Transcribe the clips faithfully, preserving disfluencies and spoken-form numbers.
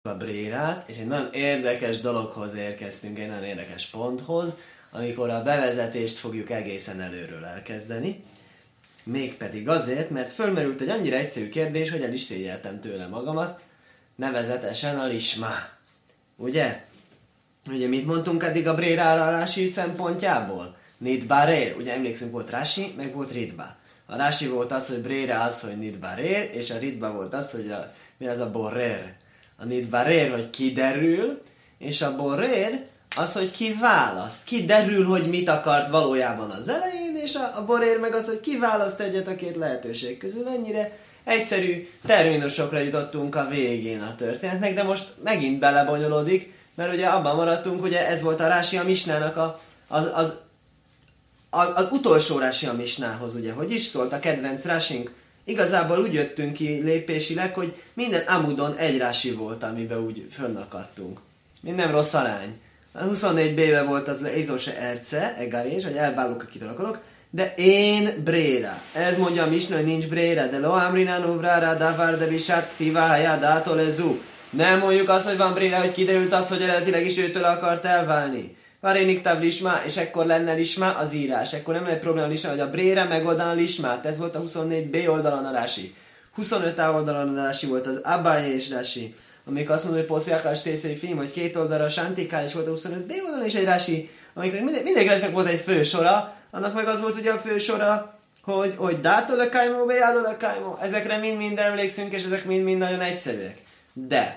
a brérát, és egy nagyon érdekes dologhoz érkeztünk, egy nagyon érdekes ponthoz, amikor a bevezetést fogjuk egészen előről elkezdeni. Mégpedig azért, mert fölmerült egy annyira egyszerű kérdés, hogy el is szégyeltem tőle magamat, nevezetesen a lisma. Ugye? Ugye mit mondtunk eddig a brérára a Rási szempontjából? Nidbarér. Ugye emlékszünk, volt Rási, meg volt Ritba. A Rási volt az, hogy bréra az, hogy nidbarér, és a Ritba volt az, hogy a, mi az a borrér. A nidbarér, hogy kiderül, és a borrér az, hogy ki választ. Kiderül, hogy mit akart valójában az elején, és a, a borér meg az, hogy kiválaszt egyet a két lehetőség közül. Ennyire egyszerű terminusokra jutottunk a végén a történetnek, de most megint belebonyolódik, mert ugye abban maradtunk, ugye ez volt a Rási a Misnának a, az, az, az, az utolsó Rási a Misnához, ugye, hogy is szólt a kedvenc Rásink. Igazából úgy jöttünk ki lépésileg, hogy minden amudon egy Rási volt, amiben úgy fönnakadtunk. Minden rossz arány. A huszonnégy bé-be volt az Ézóse Erce, Egarés, hogy elválok, akitől akarok, de én bréra. Ez mondja a Misna, hogy nincs bréra, de lo amrinán uvrára, davar de bisát ktivája, dátolezu. Nem mondjuk azt, hogy van bréra, hogy kiderült az, hogy eredetileg is őtől akart elválni. Varéniktáv lismá, és ekkor lenne lismá az írás. Ekkor nem egy probléma lismá, hogy a bréra megoldan a lismát. Ez volt a huszonnégy bé oldalon a Rási. huszonöt á oldalon a Rási volt az Abaye és Rási. Amikor azt mondja, hogy poszjákás tészei film, hogy két oldalra a Sántiká, és volt a huszonöt bé oldalon is egy Rási, amiknek minden, mindenkinek volt egy fősora, annak meg az volt ugye a fősora, hogy, hogy dától a kájmó, bejádol a kájmó. Ezekre mind-mind emlékszünk, és ezek mind-mind nagyon egyszerűek. De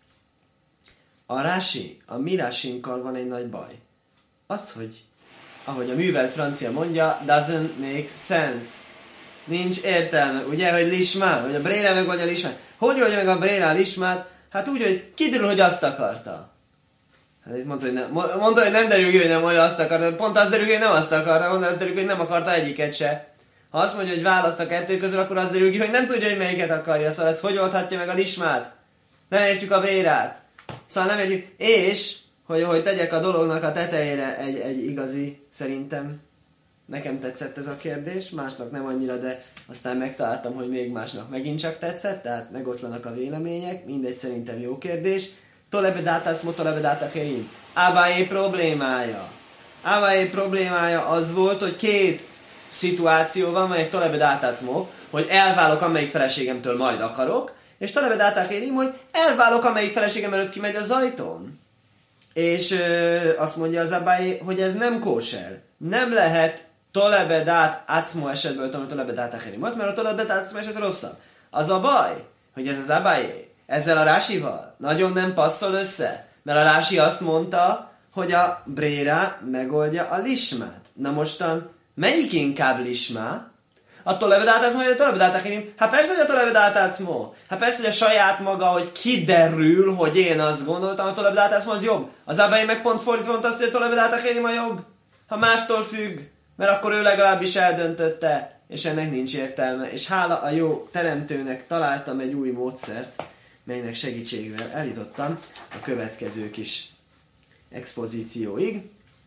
a Rási, a mi Rásinkkal van egy nagy baj. Az, hogy ahogy a művelt francia mondja, doesn't make sense. Nincs értelme, ugye, hogy lismá, hogy a bréra meg vagy a lismát. Hogy oldja meg a bréra a lismát? Hát úgy, hogy kiderül, hogy azt akarta. Hát itt mondta, hogy nem, mondta, hogy nem derül, hogy nem hogy azt akarta. Pont az derül, hogy nem azt akarta. Mondta, az derül, hogy nem akarta egyiket se. Ha azt mondja, hogy választ a kettő közül, akkor az derül, hogy nem tudja, hogy melyiket akarja. Szóval ez hogy oldhatja meg a lismát? Nem értjük a brérát. Szóval nem értjük. És, hogy, hogy tegyek a dolognak a tetejére egy, egy igazi, szerintem, nekem tetszett ez a kérdés, másnak nem annyira, de aztán megtaláltam, hogy még másnak megint csak tetszett, tehát megoszlanak a vélemények, mindegy, szerintem jó kérdés. Tolebe dátász mo, tolebe dátakérim. Abaye problémája. Abaye problémája az volt, hogy két szituáció van, vagy egy tolebe dátász mo, hogy elválok, amelyik feleségemtől majd akarok, és tolebe dátakérim, hogy elválok, amelyik feleségem előtt kimegy az ajtón. És ö, azt mondja az Abaye, hogy ez nem kóser. Nem lehet tolebe dát acmo esetből tanulni tolebe dát acherimot, mert a tolebe dát acmo eset rosszabb. Az a baj, hogy ez az Abaye ezzel a Rásival nagyon nem passzol össze, mert a Rási azt mondta, hogy a bréra megoldja a lismát. Na mostan, melyik inkább lismá? A tolebe dát acmo, vagy a tolebe dát acherim? Hát persze, hogy a tolebe dát acmo. Hát persze, hogy a saját maga, hogy kiderül, hogy én azt gondoltam, a tolebe dát acmo az jobb. Az Abaye meg pont fordítva mondta azt, hogy a tolebe dát acherim a jobb. Ha mástól függ, mert akkor ő legalábbis eldöntötte, és ennek nincs értelme. És hála a jó teremtőnek találtam egy új módszert, melynek segítségével eljutottam a következő kis expozícióig,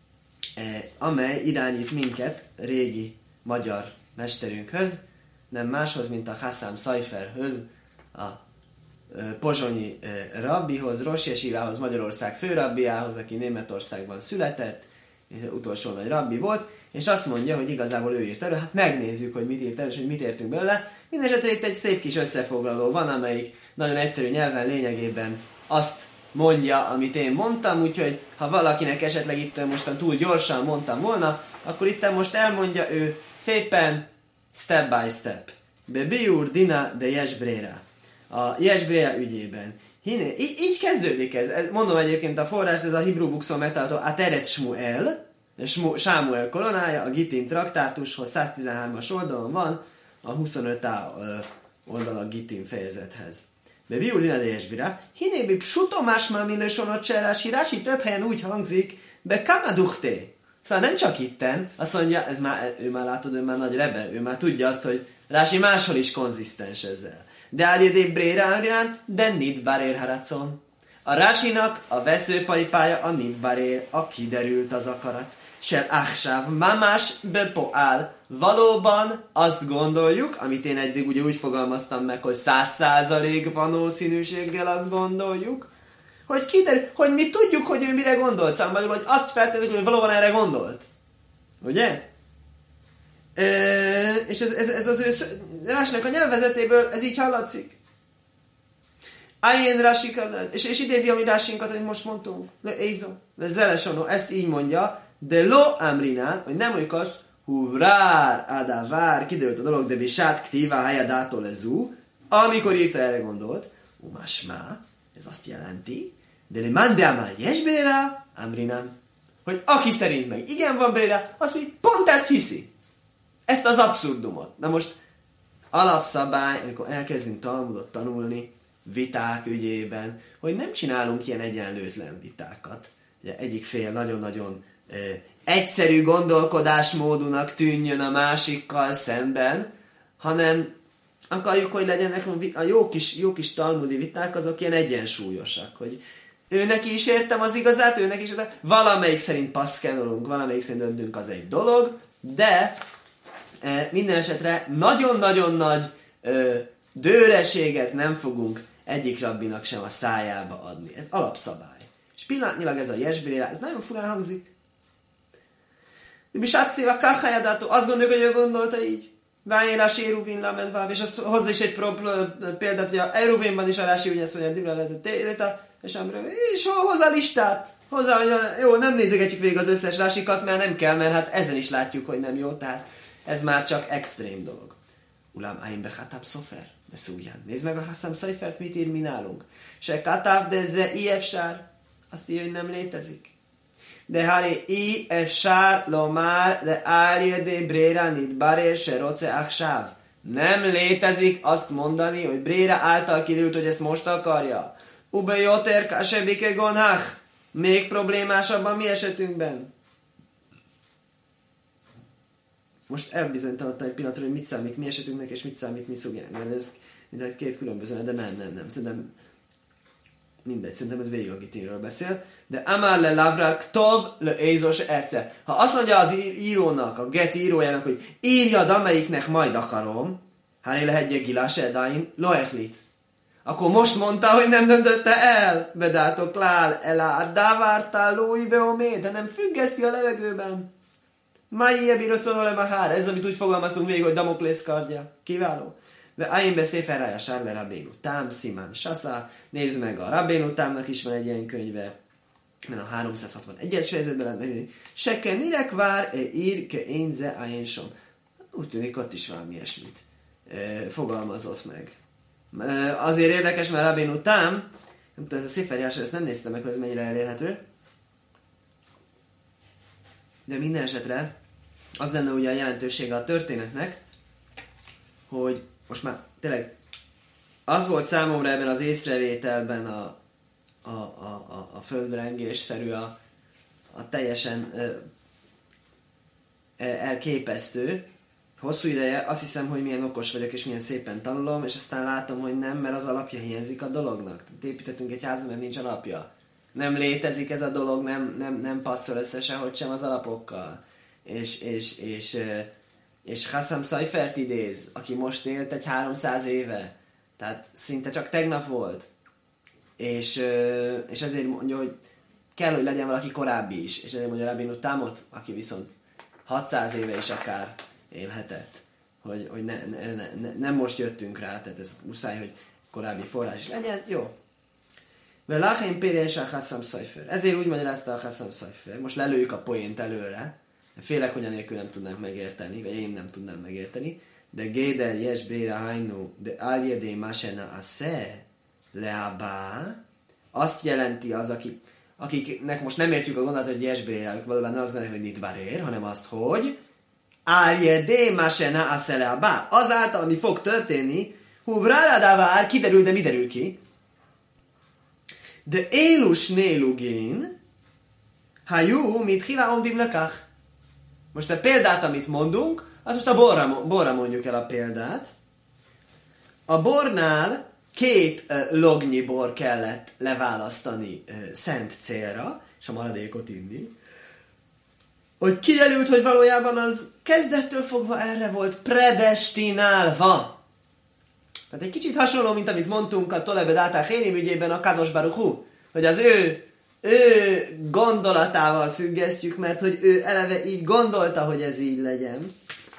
amely irányít minket régi magyar mesterünkhöz, nem máshoz, mint a Hassam Szajferhöz, a pozsonyi rabbihoz, Rosh Yeshivához, Magyarország főrabbiához, aki Németországban született, utolsó nagy rabbi volt, és azt mondja, hogy igazából ő írt elő, hát megnézzük, hogy mit írt elő, és hogy mit értünk belőle. Mindenesetre itt egy szép kis összefoglaló van, amelyik nagyon egyszerű nyelven lényegében azt mondja, amit én mondtam, úgyhogy ha valakinek esetleg itt mostan túl gyorsan mondtam volna, akkor itt most elmondja ő szépen, step by step. Be biur dina de jesbréra. A jesbréra ügyében. Hiné, így, így kezdődik ez. Mondom egyébként a forrást, ez a Hebrew Bookson megtalálható Ateret Shmuel, Sámuel koronája, a Gitin traktátushoz száztizenhármas oldalon van, a huszonöt á oldal a Gitin fejezethez. Be biur dina de jesbréra. Hiné bi psuto másmá millősonot cserás, Rási több helyen úgy hangzik, be kamaduchté. Szóval nem csak itten, azt mondja, ez már, ő már látod, ő már nagy rebe, ő már tudja azt, hogy Rási máshol is konzisztens ezzel. De áldédé bréra ágrán, de nidbarér haracon. A Rásinak a veszőparipája a nidbarér, a kiderült az akarat. Sel achsáv mamás bepoál. Valóban azt gondoljuk, amit én eddig ugye úgy fogalmaztam meg, hogy száz százalék valószínűséggel azt gondoljuk, hogy kiderül, hogy mi tudjuk, hogy ő mire gondolt, szóval hogy azt feltételezzük, hogy valóban erre gondolt. Ugye? E, és ez, ez, ez az ő Rásnak a nyelvezetéből ez így hallatszik. Ayen Rásika, és, és idézi a mi Rásinkat, amit most mondtunk. Le Ézo, le Zelesono, ezt így mondja, de lo amrinán, hogy nem mondjuk azt, huvrár, adavár, kiderült a dolog, de bisát ktíva helyadától lezú, amikor írta erre gondolt, umásmá, ez azt jelenti, de le mandeamá jesbérá, amrinán, hogy aki szerint meg igen van bérá, azt mi pont ezt hiszi. Ezt az abszurdumot. Na most alapszabály, amikor elkezdünk Talmudot tanulni, viták ügyében, hogy nem csinálunk ilyen egyenlőtlen vitákat. Ugye egyik fél nagyon-nagyon e, egyszerű gondolkodásmódúnak tűnjön a másikkal szemben, hanem akarjuk, hogy legyenek a jó kis, jó kis talmudi viták, azok ilyen egyensúlyosak, hogy ő neki is értem az igazát, ő neki is értem, valamelyik szerint paszkenolunk, valamelyik szerint döntünk, az egy dolog, de e, minden esetre nagyon-nagyon nagy e, dőreséget nem fogunk egyik rabbinak sem a szájába adni. Ez alapszabály. És pillanatnyilag ez a jesbérá, ez nagyon furán hangzik. De mi sátktéva kachajadátó, azt gondoljuk, hogy ő gondolta így. Vájén a séruvin lamentváb, és az hozzá is egy példát, hogy a Eruvinban is a Rási úgy ezt mondja, Dibra lehetett, és és hozzá listát. Hozzá, hogy jó, nem nézegetjük végig az összes Rásikat, mert nem kell, mert hát ezen is látjuk, hogy nem jó, tehát ez már csak extrém dolog. Ulam aim bechatab szofer. Beszújján. Nézd meg a Hassam Szajfert, mit ír mi nálunk. Se katáv, de ze i efsár. Azt írja, hogy nem létezik. De hári i efsár lomár, de áljedé bréra nit barér se roce achsáv. Nem létezik azt mondani, hogy Bréra által kiderült, hogy ezt most akarja. Ube joter kasebike gonhach. Még problémásabb a mi esetünkben. Most elbizonytalanodtam egy pillanatra, hogy mit számít mi esetünknek, és mit számít mi szugjának. Ez mindegy két különböző, de nem, nem, nem. Szerintem mindegy, szerintem ez végig a gitéről beszél. De Amar le Lavrar Ktov le Ézos Erce. Ha azt mondja az írónak, a get írójának, hogy írjad, amelyiknek majd akarom, Hári lehegye Gilás Edain Loechlit. Akkor most mondta, hogy nem döntötte el. Bedátok lál elá dávártál lói veomé, de nem függeszti a levegőben. Mai ebiroconole mahár, ez amit úgy fogalmaztunk végig, hogy Damoklész kardja. Kiváló. De Aim be Széferrája Sárle Rabénu Tám, Szimán Sasa, nézd meg a Rabénu Támnak is van egy ilyen könyve, mert a háromszázhatvanegyes fejezetben lehet megnézni. Seke nirek vár, e ír, ke énze, ájénsom. Úgy tűnik, ott is valami ilyesmit e, fogalmazott meg. E, azért érdekes, mert Rabénu Tám, nem tudom, ez a Széferrája, ezt nem néztem meg, hogy ez mennyire elérhető, de minden esetre az lenne ugye a jelentősége a történetnek, hogy most már tényleg az volt számomra ebben az észrevételben a, a, a, a, a földrengésszerű, a, a teljesen ö, elképesztő. Hosszú ideje azt hiszem, hogy milyen okos vagyok, és milyen szépen tanulom, és aztán látom, hogy nem, mert az alapja hiányzik a dolognak. Építettünk egy házat, mert nincs alapja. Nem létezik ez a dolog, nem, nem, nem passzol össze sehogy sem az alapokkal. És, és, és, és Hassam Szajfert idéz, aki most élt egy háromszáz éve. Tehát szinte csak tegnap volt. És, és ezért mondja, hogy kell, hogy legyen valaki korábbi is. És ezért mondja Rabénu Támot, aki viszont hatszáz éve is akár élhetett. Hogy, hogy ne, ne, ne, nem most jöttünk rá, tehát ez muszáj, hogy korábbi forrás is legyen. Jó. Velachem Pérés a Hassam Szajfer. Ezért úgy magyarázta a Hassam Szajfer. Most lelőjük a poént előre. Félek, hogy anélkül nem tudnánk megérteni, vagy én nem tudnám megérteni. De Géder, Jes, Béra, Hajnu, de Áljedé, Masena, Asze, Leabá, azt jelenti az, aki, akiknek most nem értjük a gondolatot, hogy Jes, Béra, ők valóban nem azt gondolják, hogy Nitvarér, hanem azt, hogy Áljedé, Masena, Asze, Leabá. Azáltal, ami fog történni, Huvráládávár, kiderül, de mi derül ki? De élus nélugén, hajú, mit hila omdim lekach. Most a példát, amit mondunk, az most a borra, borra mondjuk el a példát. A bornál két uh, lognyi bor kellett leválasztani uh, szent célra, és a maradékot inni. Hogy kiderült, hogy valójában az kezdettől fogva erre volt predestinálva. Tehát egy kicsit hasonló, mint amit mondtunk a Tolebe Dátá Hérim ügyében a Kadosh Baruch Hu, hogy az ő, ő gondolatával függesztjük, mert hogy ő eleve így gondolta, hogy ez így legyen.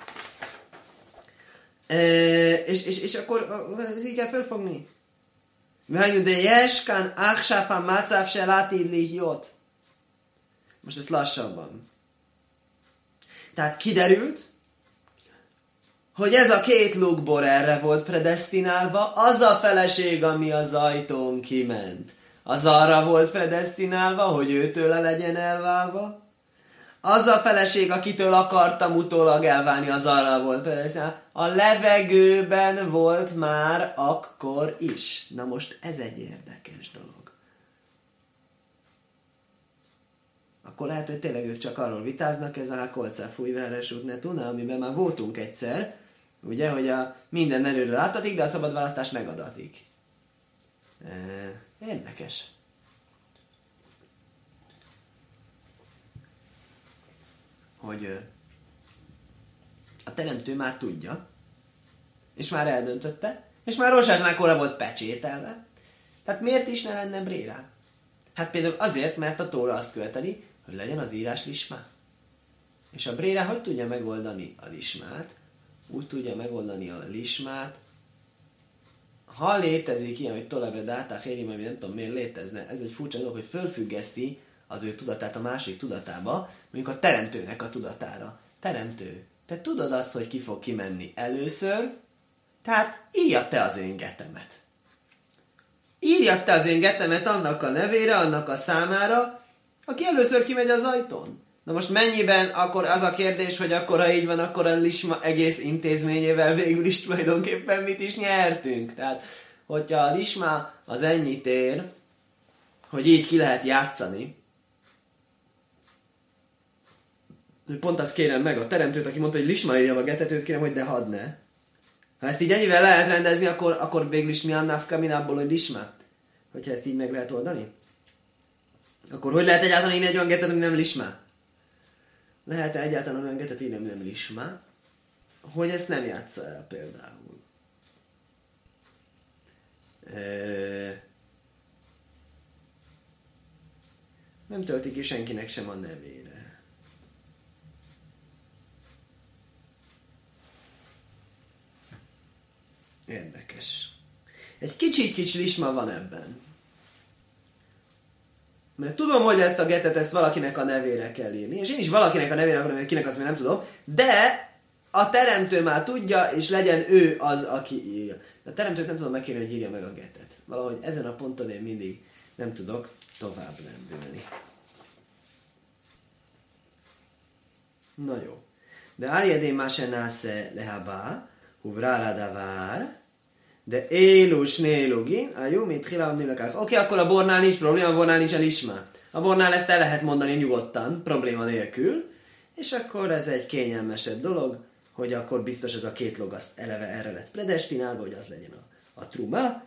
E, és, és, és akkor ez így kell fölfogni. De jeskan achsáfa macáv se látid lihiot. Most ez lassabban. Tehát kiderült, hogy ez a két lukbor erre volt predesztinálva, az a feleség, ami az ajtón kiment, az arra volt predesztinálva, hogy őtőle legyen elválva. Az a feleség, akitől akartam utólag elválni, az arra volt predesztinálva. A levegőben volt már akkor is. Na most ez egy érdekes dolog. Akkor lehet, hogy tényleg ők csak arról vitáznak, ez a kolcá fújváres út ne tuna, amiben már voltunk egyszer, ugye, hogy a minden erőről átadik, de a szabad választás megadatik. Érdekes. Hogy a teremtő már tudja, és már eldöntötte, és már Rosásnál le volt pecsételve. Tehát miért is ne lenne brérá? Hát például azért, mert a Tóra azt követeli, hogy legyen az írás lismá. És a brérá hogy tudja megoldani a lismát? Úgy tudja megoldani a lismát, ha létezik ilyen, hogy tolebe dátá hérim, ami nem tudom miért létezne, ez egy furcsa dolog, hogy fölfüggeszti az ő tudatát a másik tudatába, mondjuk a teremtőnek a tudatára. Teremtő, te tudod azt, hogy ki fog kimenni először, tehát írjad te az én getemet. Írjad te az én getemet annak a nevére, annak a számára, aki először kimegy az ajtón. Na most mennyiben akkor az a kérdés, hogy akkor, ha így van, akkor a lisma egész intézményével végül is tulajdonképpen mit is nyertünk. Tehát, hogyha a lisma az ennyit ér, hogy így ki lehet játszani, pont azt kérem meg a teremtőt, aki mondta, hogy lisma írja a getetőt, kérem, hogy de hadd ne. Ha ezt így ennyivel lehet rendezni, akkor, akkor végül is mi annál kaminából, hogy lisma? Hogyha ezt így meg lehet oldani? Akkor hogy lehet egyáltalán írni egy olyan getet, ami nem lisma? Lehet egyáltalán olyan getet írni, ami nem lisma, hogy ezt nem játsza el például. E... Nem tölti ki senkinek sem a nevére. Érdekes. Egy kicsit-kicsi lisma van ebben. Mert tudom, hogy ezt a getet, ezt valakinek a nevére kell írni, és én is valakinek a nevére akarom, hogy kinek azt még nem tudom, de a teremtő már tudja, és legyen ő az, aki írja. A teremtőt nem tudom megkérni, hogy írja meg a getet. Valahogy ezen a ponton én mindig nem tudok tovább lendülni. Na jó. De áljedén más se násze lehabá, huvrára davár, de élus nélugin, a jó, mit hilám nimlekák. Oké, akkor a bornál nincs probléma, a bornál nincsen lismá. A bornál ezt el lehet mondani nyugodtan, probléma nélkül, és akkor ez egy kényelmesebb dolog, hogy akkor biztos ez a két log azt eleve erre lett predestinálva, hogy az legyen a, a truma.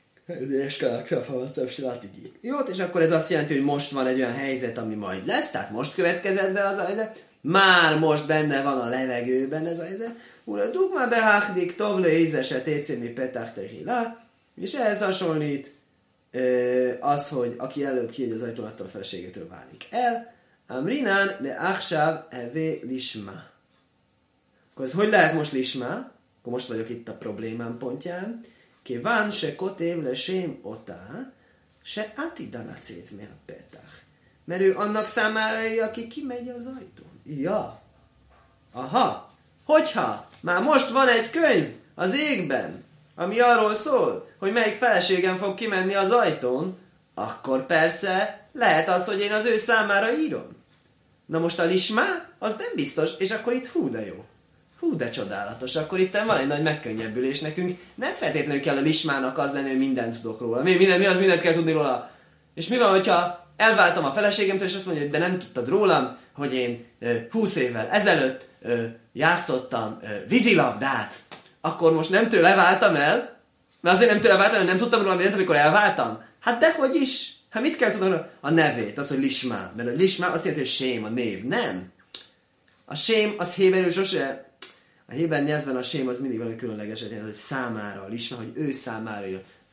Jó, és akkor ez azt jelenti, hogy most van egy olyan helyzet, ami majd lesz, tehát most következett be az a helyzet, már most benne van a levegőben ez a helyzet, Ura dugma behachdik, tovle ízese técémi petach tehilá, és ehhez hasonlít az, hogy aki előbb kijegy az ajtón, attól a feleségétől válik el. Amrinán, de achsáv evé lisma. Akkor ez hogy lehet most lisma? Akkor most vagyok itt a problémám pontján. Kiván se kotév le sém otá, se atidanacét mi a petach. Mert ő annak számára, aki kimegy az ajtón. Ja. Aha. Hogyha már most van egy könyv az égben, ami arról szól, hogy melyik feleségem fog kimenni az ajtón, akkor persze lehet az, hogy én az ő számára írom. Na most a lismá, az nem biztos, és akkor itt hú de jó. Hú de csodálatos, akkor itt van egy nagy megkönnyebbülés nekünk. Nem feltétlenül kell a lismának az lenni, hogy mindent tudok róla. Mi, minden, mi az, mindent kell tudni róla. És mi van, hogyha elváltam a feleségemtől, és azt mondja, hogy de nem tudtad rólam, hogy én húsz évvel ezelőtt ö, játszottam ö, vízilabdát, akkor most nem tőle váltam el, mert azért nem tőle váltam, mert nem tudtam róla mindent, amikor elváltam. Hát dehogy is. Hát mit kell tudnom? A nevét, az, hogy lismá. Mert a lismá azt jelenti, hogy sém, a név. Nem. A sém, az héberül sose, a héber nyelvben a sém az mindig valami különlegeset jelent, hogy számára, a lismá, hogy ő számára írja.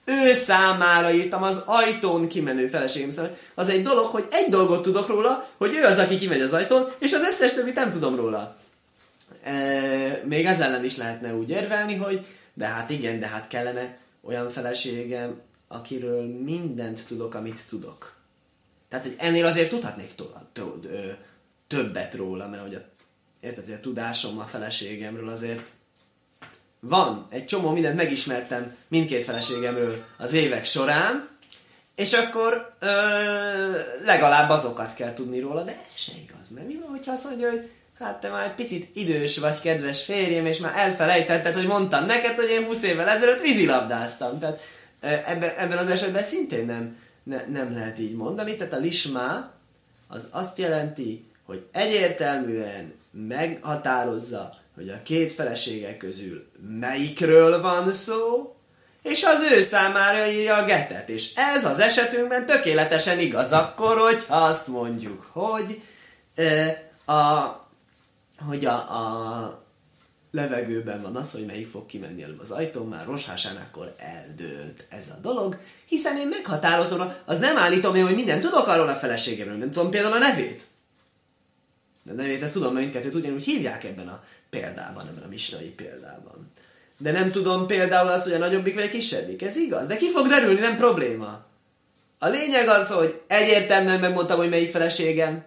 ő számára írtam az ajtón kimenő feleségem számára. Az egy dolog, hogy egy dolgot tudok róla, hogy ő az, aki kimegy az ajtón, és az összes többit nem tudom róla. E, még ez ellen is lehetne úgy érvelni, hogy de hát igen, de hát kellene olyan feleségem, akiről mindent tudok, amit tudok. Tehát, hogy ennél azért tudhatnék to- to- ö, többet róla, mert hogy a, érted, hogy a tudásom a feleségemről azért van. Egy csomó mindent megismertem mindkét feleségemről az évek során, és akkor ö, legalább azokat kell tudni róla, de ez se igaz. Mert mi van, hogyha azt mondja, hogy hát te már egy picit idős vagy, kedves férjem, és már elfelejtetted, hogy mondtam neked, hogy én húsz évvel ezelőtt vízilabdáztam. Tehát ebben, ebben az esetben szintén nem, ne, nem lehet így mondani. Tehát a lismá az azt jelenti, hogy egyértelműen meghatározza, hogy a két felesége közül melyikről van szó, és az ő számára írja a getet. És ez az esetünkben tökéletesen igaz akkor, hogyha azt mondjuk, hogy a, hogy a, a levegőben van az, hogy melyik fog kimenni előbb az ajtón, már Roshásán akkor eldőlt ez a dolog, hiszen én meghatározom, az nem állítom én, hogy mindent tudok arról a feleségemről, nem tudom például a nevét. De a nevét ezt tudom, mert mindkettőt ugyanúgy hívják ebben a példában, ebben a misnai példában. De nem tudom például azt, hogy a nagyobbik vagy a kisebbik. Ez igaz, de ki fog derülni, nem probléma. A lényeg az, hogy egyértelműen megmondtam, hogy melyik feleségem.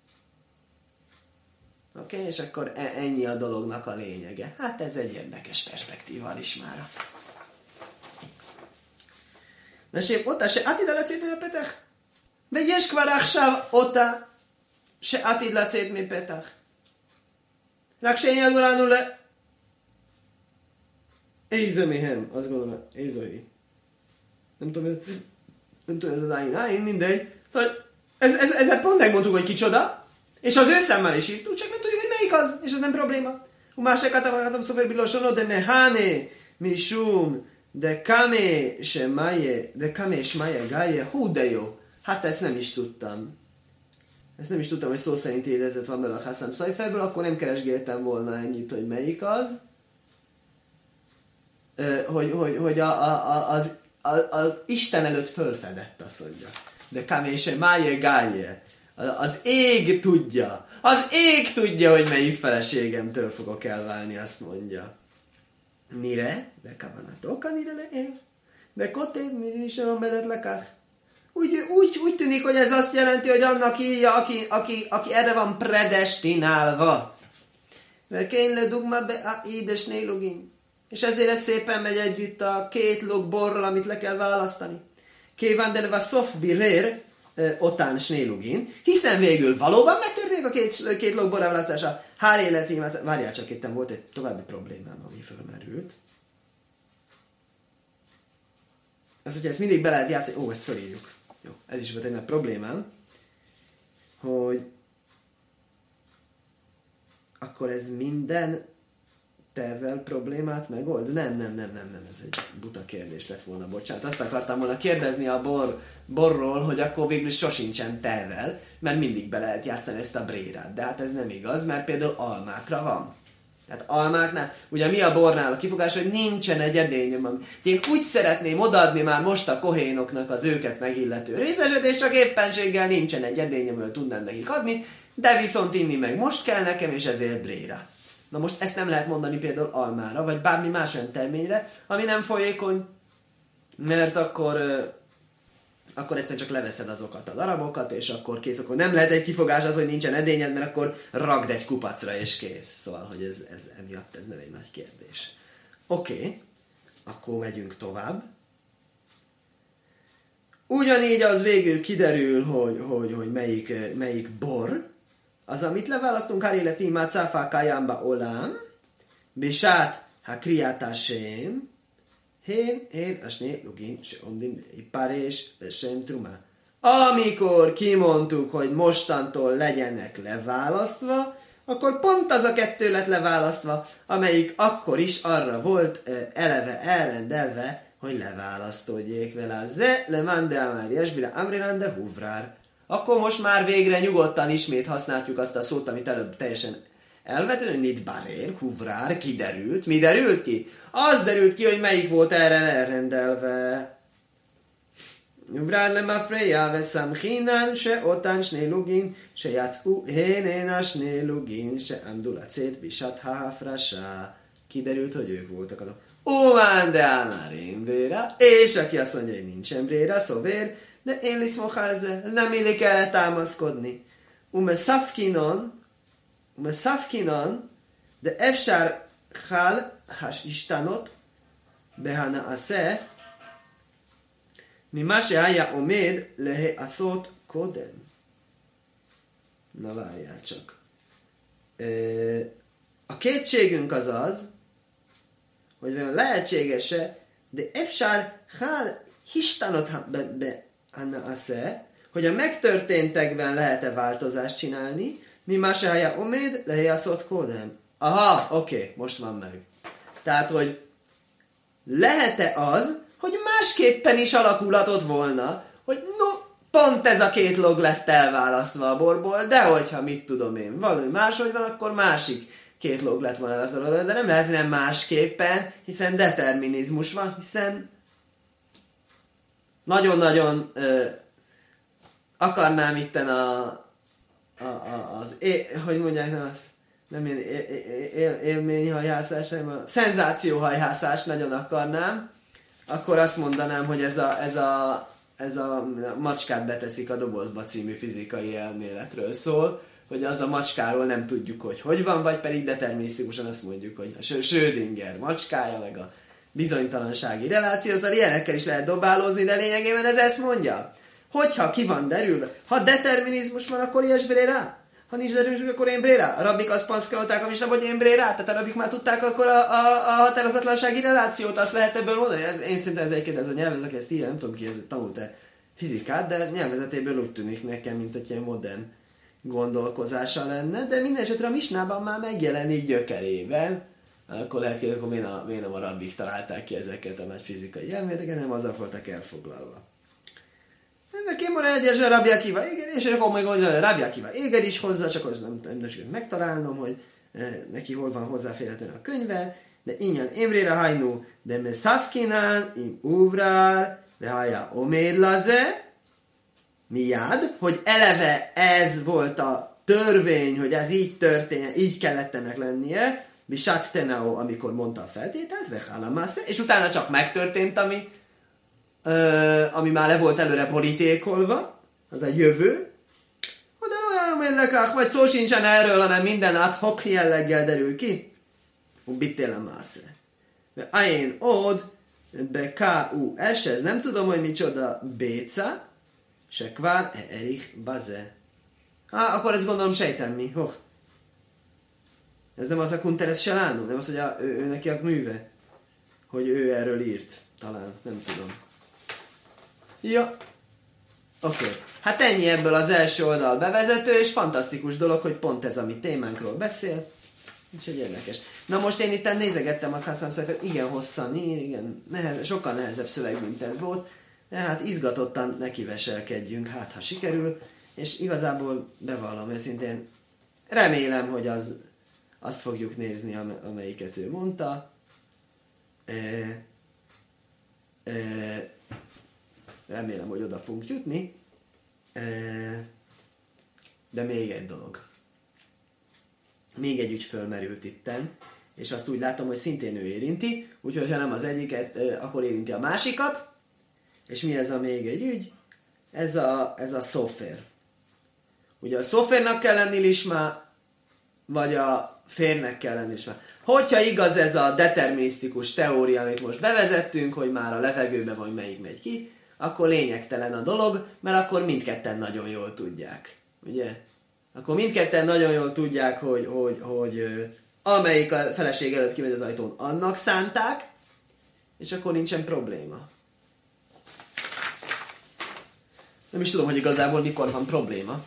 Oké, okay, és akkor ennyi a dolognak a lényege. Hát ez egy érdekes perspektíva is már. Mesélj, ott se átid a lecét mi a petech? De יש כבר עכשיו אותה שעתיד לצאת מפתח. רק שאין ידעו לנו ל... איזה מהם, azt gondolom, איזוהי. Nem tudom, ez, nem tudom, ez az áin, áin, mindegy. Szóval ez, ez, ezzel pont megmondtuk, hogy kicsoda, és az ő szemmel is írtuk, csak nem tudjuk, hogy melyik az, és ez nem probléma. Umásek atavatom szofer bilosonod, de mehane, misum, de kame, semaje, de kame, semaje, gáje, hú, de jó. Hát ezt nem is tudtam. Ezt nem is tudtam, hogy szó szerint idézet van belőle a Hassam Szajferből, akkor nem keresgéltem volna ennyit, hogy melyik az. Hogy, hogy, hogy a, a, az, a, az Isten előtt fölfedett, azt mondja. De kamése máje gáje. Az ég tudja. Az ég tudja, hogy melyik feleségemtől fogok elválni, azt mondja. Mire? De kavanatoka mire le de kotév mire is elombedet lekach. Úgy, úgy, úgy tűnik, hogy ez azt jelenti, hogy annak írja, aki, aki, aki erre van predestinálva. Mert kényle dugma be a édes nélugin. És ezért ez szépen megy együtt a két log borral, amit le kell választani. Kéván de a szof birér otán snélugin, hiszen végül valóban megtörténik a két, két log borral választása. Hár éle film, várjál csak, itt volt egy további problémám, ami fölmerült. Az, hogyha ezt mindig be lehet játszani, ó, ezt fölírjuk. Jó, ez is volt egy nagy problémám, hogy akkor ez minden tervel problémát megold? Nem, nem, nem, nem, nem, ez egy buta kérdés lett volna, bocsánat. Azt akartam volna kérdezni a bor, borról, hogy akkor végül sosincsen tervel, mert mindig be lehet játszani ezt a brérát. De hát ez nem igaz, mert például almákra van. Tehát almáknál, ugye mi a bornál a kifogás, hogy nincsen egy edényem. Én úgy szeretném odaadni már most a kohénoknak az őket megillető részeset, és csak éppenséggel nincsen egy edényemről tudnám nekik adni, de viszont inni meg most kell nekem, és ezért bréra. Na most ezt nem lehet mondani például almára, vagy bármi más olyan terményre, ami nem folyékony, mert akkor, akkor egyszerűen csak leveszed azokat a darabokat, és akkor kész, akkor nem lehet egy kifogás az, hogy nincsen edényed, mert akkor ragd egy kupacra, és kész. Szóval, hogy ez, ez emiatt ez nem egy nagy kérdés. Oké, okay. Akkor megyünk tovább. Ugyanígy az végül kiderül, hogy, hogy, hogy melyik, melyik bor, az, amit leválasztunk, Harile Fimá Cáfá Kajamba Olám, Bisát ha kriátásém, Hén, én, asné, lugin, se omdim, iparés, sem trumá. Amikor kimondtuk, hogy mostantól legyenek leválasztva, akkor pont az a kettő lett leválasztva, amelyik akkor is arra volt eleve elrendelve, hogy leválasztódjék vele. Ze, le mande amáliás, bile amrirande huvrár. Akkor most már végre nyugodtan ismét használjuk azt a szót, amit előbb teljesen elvetően, hogy nit barér, huvrár, kiderült. Mi derült ki? Az derült ki, hogy melyik volt erre elrendelve. Vrár le mafreja veszem hínán, se otán sné lugin, se játszú hénén a sné lugin, se amdulacét bisat háfrasá. Kiderült, hogy ők voltak azok. Óván de már én bréra, és aki azt mondja, hogy nincsen bréra, szovér, de én liszmocha ezzel, nem illik erre támaszkodni. Ume szafkinon, ume szafkinon, de efsár hál has istanot, behana ase, mi más állja oméd lehe aszót kodem. Na várjál csak. A kétségünk az az, hogy olyan lehetséges-e, de efsár hál histanot be, be anna ase, hogy a megtörténtekben lehet-e változást csinálni, mi más állja oméd lehe aszót kodem. Aha, oké, okay, most van meg. Tehát, hogy lehet-e az, hogy másképpen is alakulhatott volna, hogy no, pont ez a két log lett elválasztva a borból, de hogyha mit tudom én, valami máshogy van, akkor másik két log lett volna elválasztva, de nem lehet nem másképpen, hiszen determinizmus van, hiszen nagyon-nagyon ö, akarnám itten a, a, a az, é, hogy mondják, nem az, nem ilyen élményhajhászás, nem a szenzációhajhászás nagyon akarnám, akkor azt mondanám, hogy ez a, ez a, ez a macskát beteszik a dobozba című fizikai elméletről szól, hogy az a macskáról nem tudjuk, hogy hogy van, vagy pedig determinisztikusan azt mondjuk, hogy a Schrödinger macskája, meg a bizonytalansági reláció, szóval ilyenekkel is lehet dobálózni, de lényegében ez ezt mondja. Hogyha ki van derülve, ha determinizmus van, akkor ilyesbére rá. Ha nincs determinizmus, akkor én brérá. A rabbik azt panszkolták a misnában, hogy én brérá. Tehát a rabbik már tudták akkor a, a, a határozatlansági relációt, azt lehet ebből mondani. Ez, én szerintem ez egyébként ez a nyelvezet, aki ezt ilyen, nem tudom ki, ez tanult-e fizikát, de nyelvezetéből úgy tűnik nekem, mint hogy ilyen modern gondolkozása lenne, de minden esetre a misnában már megjelenik gyökerében. Akkor lehet kérdezni, akkor miért, a, miért nem a rabbik találták ki ezeket a nagy fizikai elméleteket, nem azzal voltak elfoglalva. Ennek én mondom, egyes a Rabbi Akiva Éger, és akkor még mondja, hogy Rabbi Akiva Éger is hozzá, csak az nem, nem, nem megtalálnom, hogy eh, neki hol van hozzáférhetően a könyve, de ingyen Imrére hajnú, de me szafkinán, im uvrár, de haja oméd laze, miád, hogy eleve ez volt a törvény, hogy ez így történjen, így kellett ennek lennie, bisát tenao, amikor mondta a feltételt, vechalamásze, és utána csak megtörtént, ami Uh, ami már le volt előre borítékolva, az a jövő, de olyan mellekák, vagy szó sincsen erről, hanem minden ad-hoc jelleggel derül ki. Bittél a másze. Aén od, be K-U-S, ez nem tudom, hogy micsoda, béca, se kvár erich baze. Á, akkor ezt gondolom sejtem mi. Oh. Ez nem az a Kunteres Selánó, nem az, hogy a, ő, ő neki a műve, hogy ő erről írt. Talán, nem tudom. Ja, oké. Okay. Hát ennyi ebből az első oldal bevezető, és fantasztikus dolog, hogy pont ez a mi témánkról beszél. Úgyhogy érdekes. Na most én itt nézegettem a Hasszám Szefert, igen hosszan ír, igen, nehez, sokkal nehezebb szöveg, mint ez volt. De hát izgatottan nekiveselkedjünk, hát ha sikerül, és igazából bevallom őszintén, remélem, hogy az, azt fogjuk nézni, amelyiket ő mondta. E, e, Remélem, hogy oda fogunk jutni. De még egy dolog. Még egy ügy fölmerült itten, és azt úgy látom, hogy szintén ő érinti, úgyhogy ha nem az egyiket, akkor érinti a másikat. És mi ez a még egy ügy? Ez a, ez a szófér. Ugye a szóférnak kell lenni lismá, vagy a férnek kell lenni lismá. Hogyha igaz ez a determinisztikus teória, amit most bevezettünk, hogy már a levegőbe vagy melyik megy ki, akkor lényegtelen a dolog, mert akkor mindketten nagyon jól tudják. Ugye? Akkor mindketten nagyon jól tudják, hogy, hogy, hogy amelyik a feleség előtt kimegy az ajtón, annak szánták, és akkor nincsen probléma. Nem is tudom, hogy igazából mikor van probléma.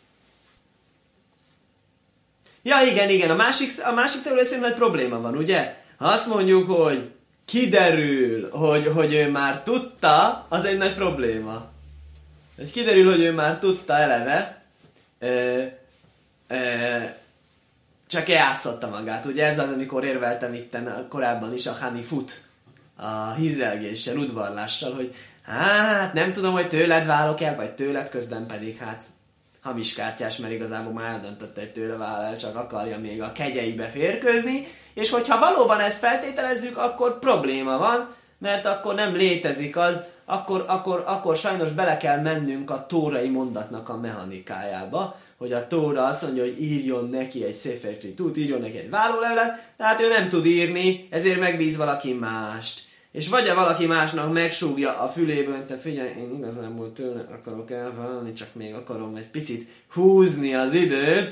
Ja, igen, igen, a másik, a másik teória szerint nagy probléma van, ugye? Ha azt mondjuk, hogy kiderül, hogy, hogy ő már tudta, az egy nagy probléma. Hogy kiderül, hogy ő már tudta eleve, ö, ö, csak játszotta magát. Ugye ez az, amikor érveltem itten korábban is a Hani Fut, a hízelgéssel, udvarlással, hogy Hát, nem tudom, hogy tőled válok el, vagy tőled, közben pedig hát hamis kártyás, mert igazából már eldöntötte, hogy tőle vál el, csak akarja még a kegyeibe férkőzni, és hogyha valóban ezt feltételezzük, akkor probléma van, mert akkor nem létezik az, akkor, akkor, akkor sajnos bele kell mennünk a tórai mondatnak a mechanikájába, hogy a Tóra azt mondja, hogy írjon neki egy Sefer Klitut, írjon neki egy vállólevelet, tehát ő nem tud írni, ezért megbíz valaki mást. És vagy a valaki másnak megsúgja a füléből, te figyelj, én igazából tőle akarok elválni, csak még akarom egy picit húzni az időt,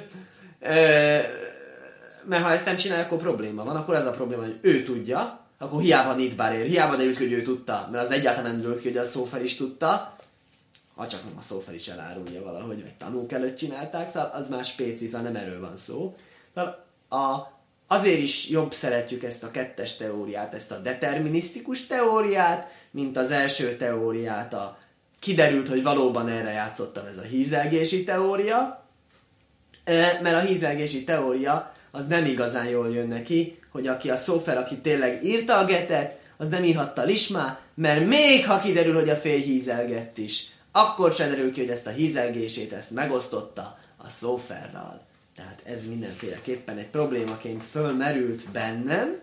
mert ha ezt nem csinálja, akkor probléma van, akkor ez a probléma, hogy ő tudja, akkor hiába nitbár ér, hiába derült ki, hogy ő tudta, mert az egyáltalán nem derült ki, hogy a Szófer is tudta, ha csak nem a Szófer is elárulja valahogy, vagy tanúk előtt csinálták, szóval az már spéci, szóval nem erről van szó. Szóval a, azért is jobb szeretjük ezt a kettes teóriát, ezt a determinisztikus teóriát, mint az első teóriát, a kiderült, hogy valóban erre játszottam, ez a hízelgési teória, mert a hízelgési teória az nem igazán jól jön neki, hogy aki a Szófer, aki tényleg írta a getet, az nem írhatta lismá, mert még ha kiderül, hogy a fél hízelgett is, akkor se derül ki, hogy ezt a hízelgését, ezt megosztotta a Szóferral. Tehát ez mindenféleképpen egy problémaként fölmerült bennem,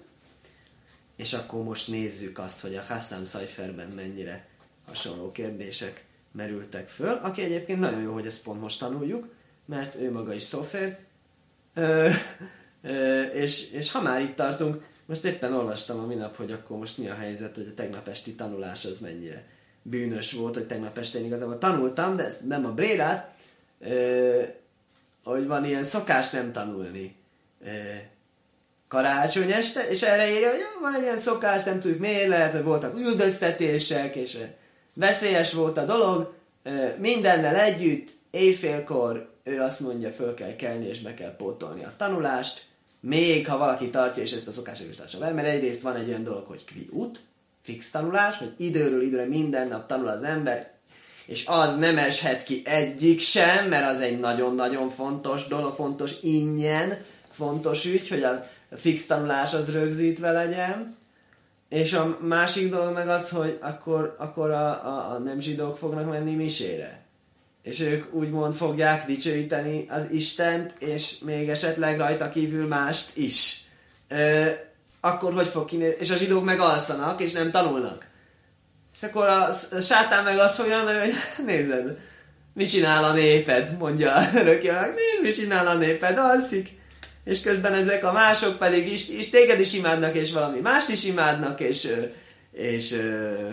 és akkor most nézzük azt, hogy a Hassam Szajferben mennyire hasonló kérdések merültek föl, aki egyébként nagyon jó, hogy ezt pont most tanuljuk, mert ő maga is Szófer, ö, ö, és, és ha már itt tartunk, most éppen olvastam a minap, hogy akkor most mi a helyzet, hogy a tegnap esti tanulás az mennyire bűnös volt, hogy tegnap este én igazából tanultam, de ezt nem a Brélát, ö, hogy van ilyen szokás nem tanulni ö, karácsony este, és erre írja, hogy van egy ilyen szokás, nem tudjuk miért, lehet, hogy voltak üldöztetések, és ö, veszélyes volt a dolog, ö, mindennel együtt, éjfélkor ő azt mondja, föl kell kelni, és be kell pótolni a tanulást, még ha valaki tartja, és ezt a szokást is tartsa be, mert egyrészt van egy olyan dolog, hogy kviut, fix tanulás, hogy időről időre minden nap tanul az ember, és az nem eshet ki egyik sem, mert az egy nagyon-nagyon fontos dolog, fontos ingyen, fontos ügy, hogy a fix tanulás az rögzítve legyen. És a másik dolog meg az, hogy akkor, akkor a, a, a nem zsidók fognak menni misére. És ők úgymond fogják dicsőíteni az Istent, és még esetleg rajta kívül mást is. Ö, akkor hogy fog kinézni? És a zsidók meg alszanak, és nem tanulnak. És akkor a, a sátán meg azt fogja mondani, hogy nézed, mit csinál a néped, mondja örökkévalónak, nézd, mit csinál a néped, alszik. És közben ezek a mások pedig is, is téged is imádnak, és valami mást is imádnak, és, és, és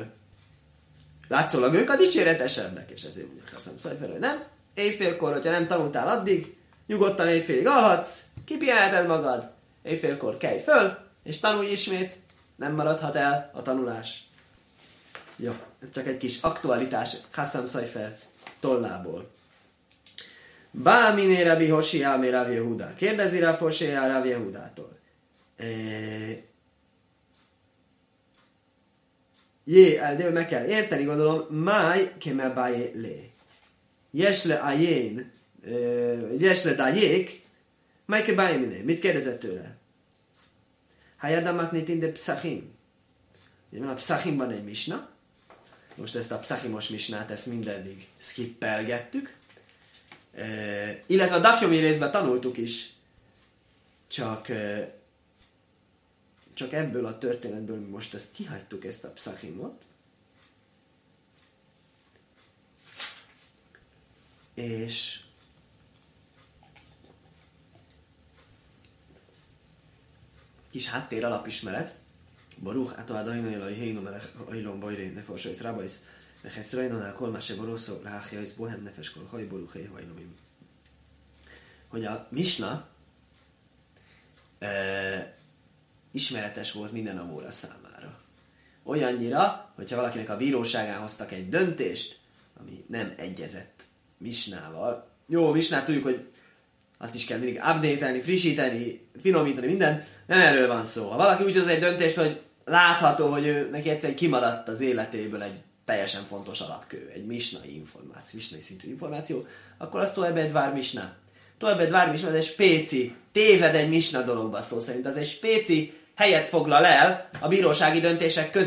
látszólag ők a dicséretesebbek, és ezért mondják azt mondja, hogy nem, éjfélkor, hogyha nem tanultál addig, nyugodtan éjfélig alhatsz, kipihenheted magad, éjfélkor kelj föl, és tanulj ismét, nem maradhat el a tanulás. Jó, csak egy kis aktualitás Hassam Szajfer tollából. Báminé Rabbi Hoshea mi Rav Yehuda. Kérdezi Rav Hoshea Rav Yehudától. Jé, de meg kell érteni, gondolom, máj keme bájé lé. Jesle ajén, jesle dajék, máj ke bájé miné. Mit kérdezett tőle? Hájadamat nitin de pszachim. Van a pszachimban egy misna. Most ezt a pszachimos misnát, ezt mindeddig skippelgettük. Uh, illetve a dafjomi részben tanultuk is, csak, uh, csak ebből a történetből mi most ezt kihagytuk, ezt a pszachimot. És kis háttér alapismeret. Baruch ato adaynu Eloheinu melech hailon bajrei nefashos rabais vecheszrajnonál kolmáse baroszó láhjaisz bohem nefeskol haj baruchei hajlomim. Hogy a misna e, ismeretes volt minden amóra számára. Olyannyira, hogyha valakinek a bíróságán hoztak egy döntést, ami nem egyezett misnával. Jó, a misnát tudjuk, hogy azt is kell mindig update-elni, frissíteni, finomítani, minden. Nem erről van szó. Ha valaki úgy hoz egy döntést, hogy látható, hogy ő, neki egyszerűen kimaradt az életéből egy teljesen fontos alapkő, egy misnai információ, misnai szintű információ, akkor az toebed vár misna. Toebed vár misna, az egy spéci, téved egy misna dologba szó szerint, az egy spéci helyet foglal el a bírósági döntések között.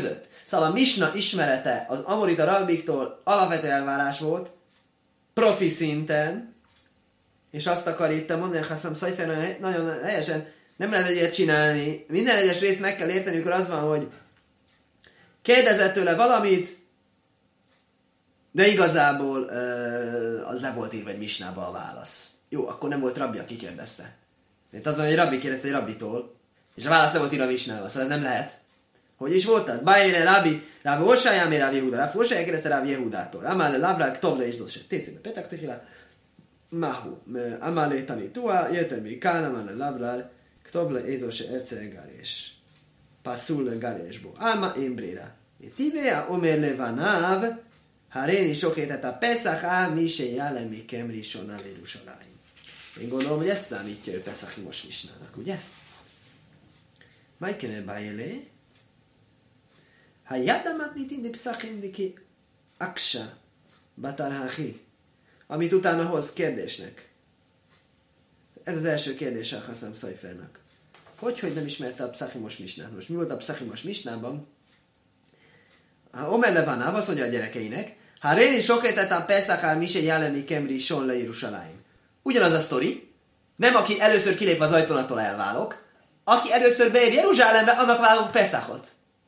Szóval a misna ismerete az amorita rabbiktól alapvető elvárás volt, profi szinten, és azt akar itt mondani, Hasszam Szajfer nagyon helyesen, nem lehet egyet csinálni, minden egyes részt meg kell érteni, amikor az van, hogy kérdezett tőle valamit, de igazából uh, az le volt írva egy misnába a válasz. Jó, akkor nem volt rabbi, aki kérdezte. Mert az van, hogy egy rabbi kérdezte egy rabbitól, és a válasz le volt írva a misnába, szóval ez nem lehet. Hogy is volt az? Bájjére rabbi, rabbi Osájámé rabbi Jehudá, rabbi Osájá kérdezte rabbi Jehudától. Amále lavrák, tovle és dosse. Técébe petak tehila. Mahu. Amále tanítua, jötemi kán, amále lavrár, tovle és dosse erce garés. Passzul garésból. Alma émbréra. Tibéa omer levanáv, Haréni sokétet a Pesach á, mi se jálemi kemrison a Jeruzsálim. Én gondolom, hogy ezt számítja ő Pesachimos misnának, ugye? Majkeme bájélé? Ha jadamat nit indi Pesachim diki aksa batarhachi. Amit utána hoz kérdésnek. Ez az első kérdése a Hasszam Szajfernak. Hogy, hogy nem ismerte a Pesachimos misnát? Most mi volt a Pesachimos misnában? Ha Omer Levanáv azt mondja a gyerekeinek, ha réni sokétetán Pesachál mi se jálemi kemri son le Jeruzsálim. Ugyanaz a sztori, nem aki először kilép az ajtón, attól elválok, aki először beér Jeruzsálembe, annak válok Pesachot.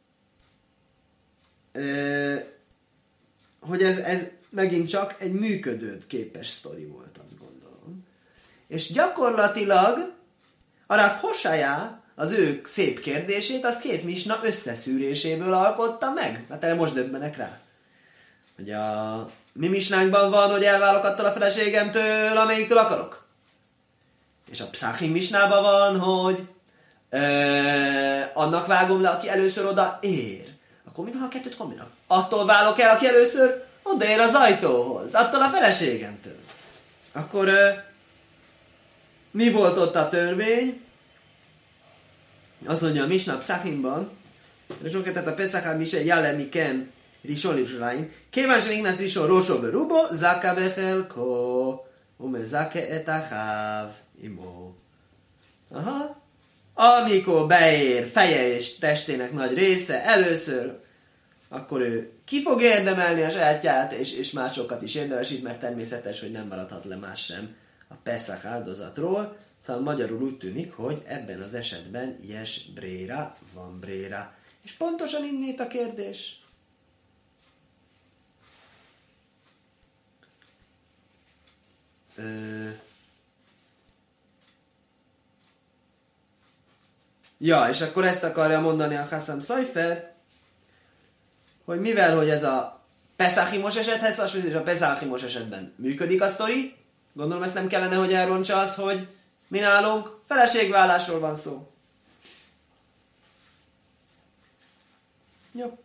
Ö, hogy ez, ez megint csak egy működő képes sztori volt, azt gondolom. És gyakorlatilag a Rav Hosájá az ő szép kérdését, azt két misna összeszűréséből alkotta meg. Hát erre most döbbenek rá. Hogy a mi misnánkban van, hogy elválok attól a feleségemtől, amelyiktől akarok. És a Psachim misnában van, hogy ö, annak vágom le, aki először oda ér. Akkor mi van, ha a kettőt kombinálok? Attól válok el, aki először odaér az ajtóhoz. Attól a feleségemtől. Akkor ö, mi volt ott a törvény? Azt mondja a Misna Psachimban, és oké, tehát a Pesachá mi se jálemi kem rishon Jeruzsálim, kéván se ignász rishon rosó berubo, zaka bechelko, ume zake etachav imo. Aha. Amikor beér feje és testének nagy része először, akkor ő ki fog érdemelni a sajátját, és, és másokat is érdemesít, mert természetes, hogy nem maradhat le más sem a Pesach áldozatról. Szóval magyarul úgy tűnik, hogy ebben az esetben yes bréra, van bréra. És pontosan innét a kérdés. Ö... Ja, és akkor ezt akarja mondani a Hasszam Szajfer, hogy mivel, hogy ez a Pesachimos esethez hasonlít, és a Pesachimos esetben működik a sztori, gondolom ezt nem kellene, hogy elrontsa az, hogy mi nálunk feleségvállásról van szó. Jó.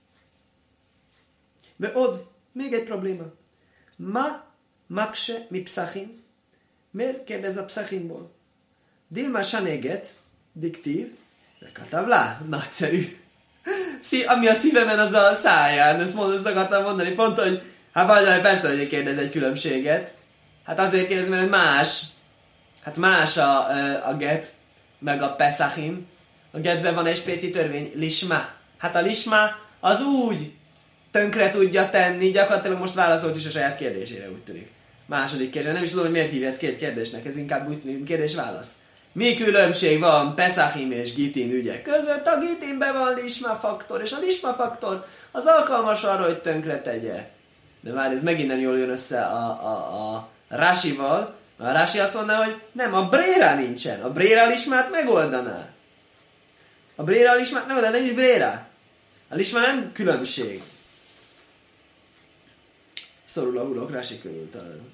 De od, még egy probléma. Ma makse mi Psachim? Miért kérdez a Psachimból? Dilma sanéget, diktív, rekatavlá, nagyszerű. Szí, ami a szívemen, az a száján, ezt, mond, ezt akartam mondani, pont, hogy hát majd persze, hogy kérdez egy különbséget. Hát azért kérdez, mert más. Hát más a, a get, meg a Pesachim. A getben van egy spéci törvény, lisma. Hát a lisma az úgy tönkre tudja tenni, gyakorlatilag most válaszolt is a saját kérdésére, úgy tűnik. Második kérdés, nem is tudom, hogy miért hívja ezt két kérdésnek, ez inkább úgy tűnik, kérdés-válasz. Mi különbség van Pesachim és Gitin ügyek között? A Gitinben van lisma faktor, és a lisma faktor az alkalmas arra, hogy tönkre tegye. De már ez megint nem jól jön össze a, a, a Rásival. A Rási azt mondja, hogy nem, a bréra nincsen. A bréra lismát megoldaná. A bréra lismát nem, de nem is bréra. A lisma nem különbség. Szorul a hurok Rási körül talán.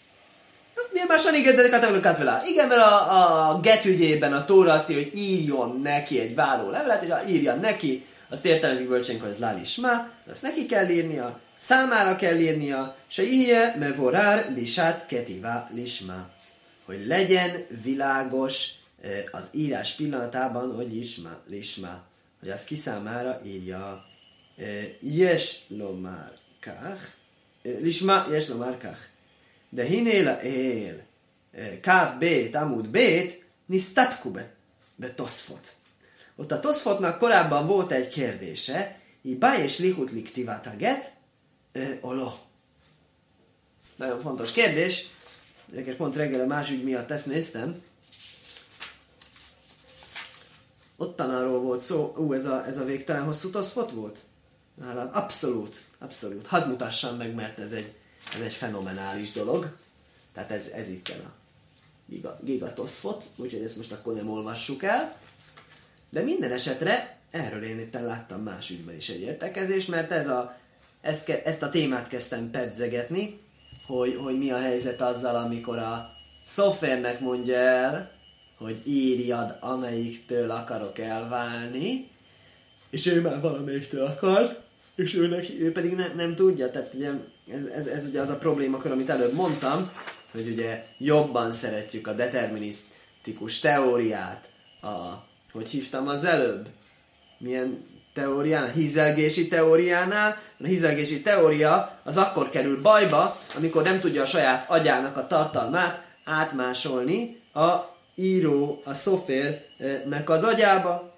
Igen, mert a, a get ügyében a Tóra azt írja, hogy írjon neki egy váló levelet, és írja neki, azt értelmezik bölcsénk, hogy ez lálisma, azt neki kell írnia, számára kell írnia, se ihje mevorár lisát ketivá lisma. Hogy legyen világos az írás pillanatában, hogy lisma, lisma. Hogy azt ki számára írja jes lomár kach, lisma jes lomár kach. De hinéla él, káv bét, amúd bét, nisztapku be, be toszfot. Ott a toszfotnak korábban volt egy kérdése, I bá és lichut liktivát a get, oló. Nagyon fontos kérdés. Érdekes, pont reggel a más ügy miatt ezt néztem. Ottan arról volt szó, ú, ez a, ez a végtelen hosszú toszfot volt? Nálam abszolút, abszolút. Hadd mutassam meg, mert ez egy, ez egy fenomenális dolog. Tehát ez, ez itt a giga, giga toszfot, úgyhogy ezt most akkor nem olvassuk el. De minden esetre erről én itt láttam más ügyben is egy értekezés, mert ez a, ezt, ezt a témát kezdtem pedzegetni, hogy, hogy mi a helyzet azzal, amikor a szofernek mondja el, hogy írjad, amelyiktől akarok elválni, és ő már valamelyiktől akar, és ő, neki, ő pedig ne, nem tudja. Tehát ugye ez, ez, ez ugye az a problémakör, amit előbb mondtam, hogy ugye jobban szeretjük a determinisztikus teóriát, a, hogy hívtam az előbb, milyen teóriánál, a hízelgési teóriánál. A hízelgési teória az akkor kerül bajba, amikor nem tudja a saját agyának a tartalmát átmásolni a író, a szoférnek az agyába.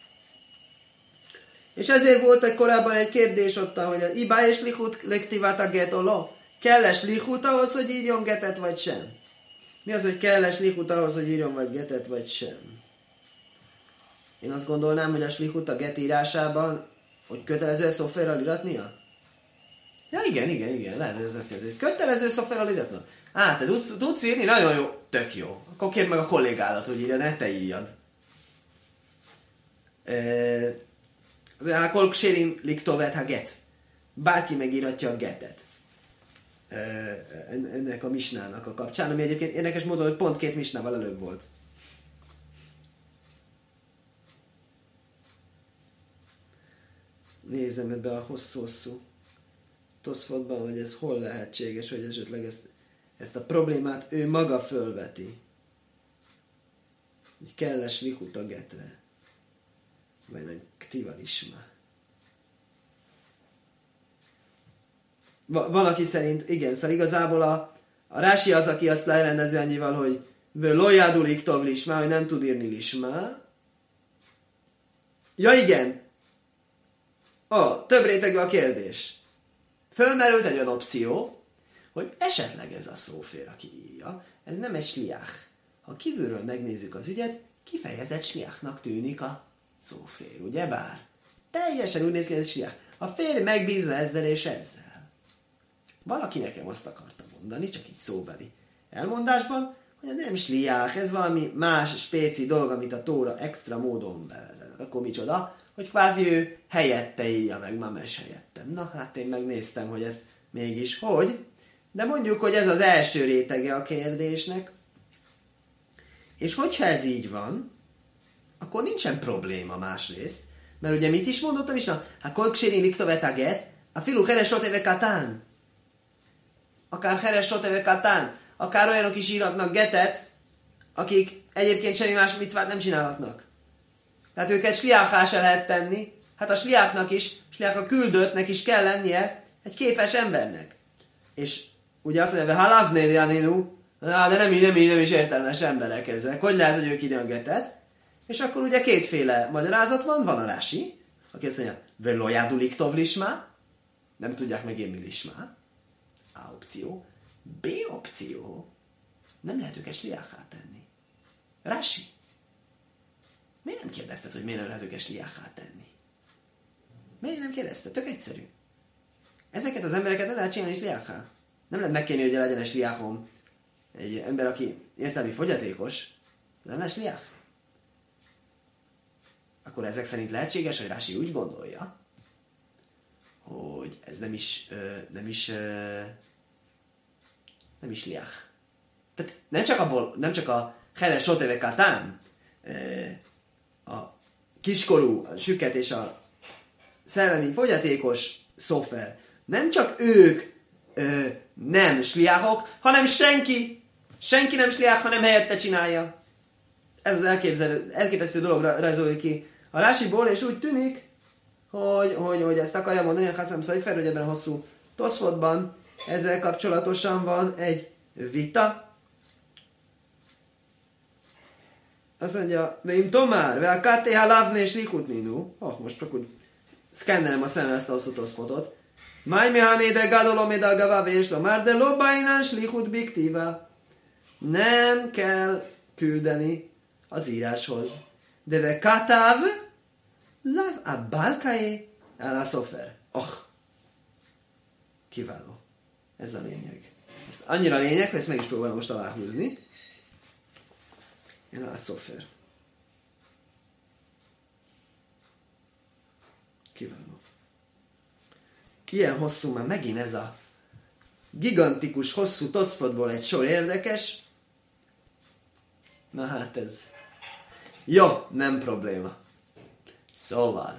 És ezért volt egy korábban egy kérdés ott, hogy a ibá és lichut lektivát a getoló. Kell-e lichut ahhoz, hogy írjon getet, vagy sem? Mi az, hogy kell-e lichut ahhoz, hogy írjon vagy getet, vagy sem? Én azt gondolnám, hogy a slichut a get írásában, hogy kötelező szoferral iratnia? Ja, igen, igen, igen, lehet, hogy ez azt jelenti, hogy kötelező szoferral iratnia. Á, te tudsz, tudsz írni? Nagyon jó, tök jó. Akkor kérd meg a kollégádat, hogy írja, ne te írjad. Az kol kshérin liktovet ha get. Bárki megírhatja a getet. Ennek a misnának a kapcsán, ami egyébként érdekes módon, hogy pont két misnával előbb volt. Nézem ebbe a hosszú-hosszú toszfotban, hogy ez hol lehetséges, hogy esetleg ezt, ezt a problémát ő maga fölveti. Így kell-es lichut a getre. Vagy nem ktivalisma. Van, aki szerint, igen, szóval igazából a, a Rási az, aki azt lerendezi annyival, hogy lojádul liktov lismá, hogy nem tud írni lismá. Ja, igen. Ó, oh, több rétegű a kérdés. Fölmerült egy olyan opció, hogy esetleg ez a szófér, aki írja, ez nem egy sliach. Ha kívülről megnézzük az ügyet, kifejezett sliachnak tűnik a szófér, ugye bár? Teljesen úgy néz ki, hogy ez sliach. A férj megbízza ezzel és ezzel. Valaki nekem azt akarta mondani, csak így szóbeli elmondásban, hogy nem sliach, ez valami más spéci dolog, amit a Tóra extra módon bevezet. Akkor micsoda? Hogy kvázi ő helyette írja meg, mames helyettem. Na, hát én megnéztem, hogy ez mégis hogy. De mondjuk, hogy ez az első rétege a kérdésnek. És hogyha ez így van, akkor nincsen probléma másrészt. Mert ugye mit is mondottam is? Hát kol kshérin liktovet a get, a filu heres soteve katán. Akár heres soteve katán. Akár olyanok is írhatnak getet, akik egyébként semmi más micvát nem csinálhatnak. Tehát őket sliachá se lehet tenni. Hát a sliachnak is, sliach a küldöttnek is kell lennie egy képes embernek. És ugye azt mondja, hogy halavnéd janinu, de nem így, nem így, nem is értelmes emberek ezek. Hogy lehet, hogy ők írnak getet? És akkor ugye kétféle magyarázat van, van a Rási, aki azt mondja, velojádul liktov lismá, nem tudják megírni lismá, A opció. B opció, nem lehet őket sliachá tenni. Rási, miért nem kérdezted, hogy miért nem lehet őket sliachá tenni? Miért nem kérdezted? Tök egyszerű. Ezeket az embereket nem lehet csinálni sliachá. Nem lehet megkérni, hogy legyen egy sliachom. Egy ember, aki értelmi fogyatékos, nem lesz sliach. Akkor ezek szerint lehetséges, hogy Rási úgy gondolja, hogy ez nem is, nem is, nem is liach. Tehát nem csak, abból, nem csak a Heres Soteve Katán, a kiskorú, a süket és a szellemi fogyatékos szofer, nem csak ők nem sliachok, hanem senki, senki nem sliach, hanem helyette csinálja. Ez az elképzelő, elképesztő dologra rajzolja ki a Rásiból, és úgy tűnik, hogy, hogy, hogy ezt akarja mondani a Hasszám Szaifer, hogy ebben a hosszú toszfotban ezzel kapcsolatosan van egy vita. Azt mondja, veim tomár, ve a kátéhá lávné és likut ninu. Oh, most csak úgy szkennelem a szemem ezt a hosszú toszfotot. Máj mihané de gadolom edal gavav és lomár, de lobbainán slichut biktíva. Nem kell küldeni az íráshoz. De ve katav lav a balkaé el a szofer. Oh, kiváló. Ez a lényeg. Ez annyira lényeg, hogy ezt meg is próbálom most aláhúzni. El a szofer. Kiváló. Ilyen hosszú, már megint ez a gigantikus, hosszú toszfotból egy sor érdekes. Na hát ez... Jó, nem probléma. Szóval...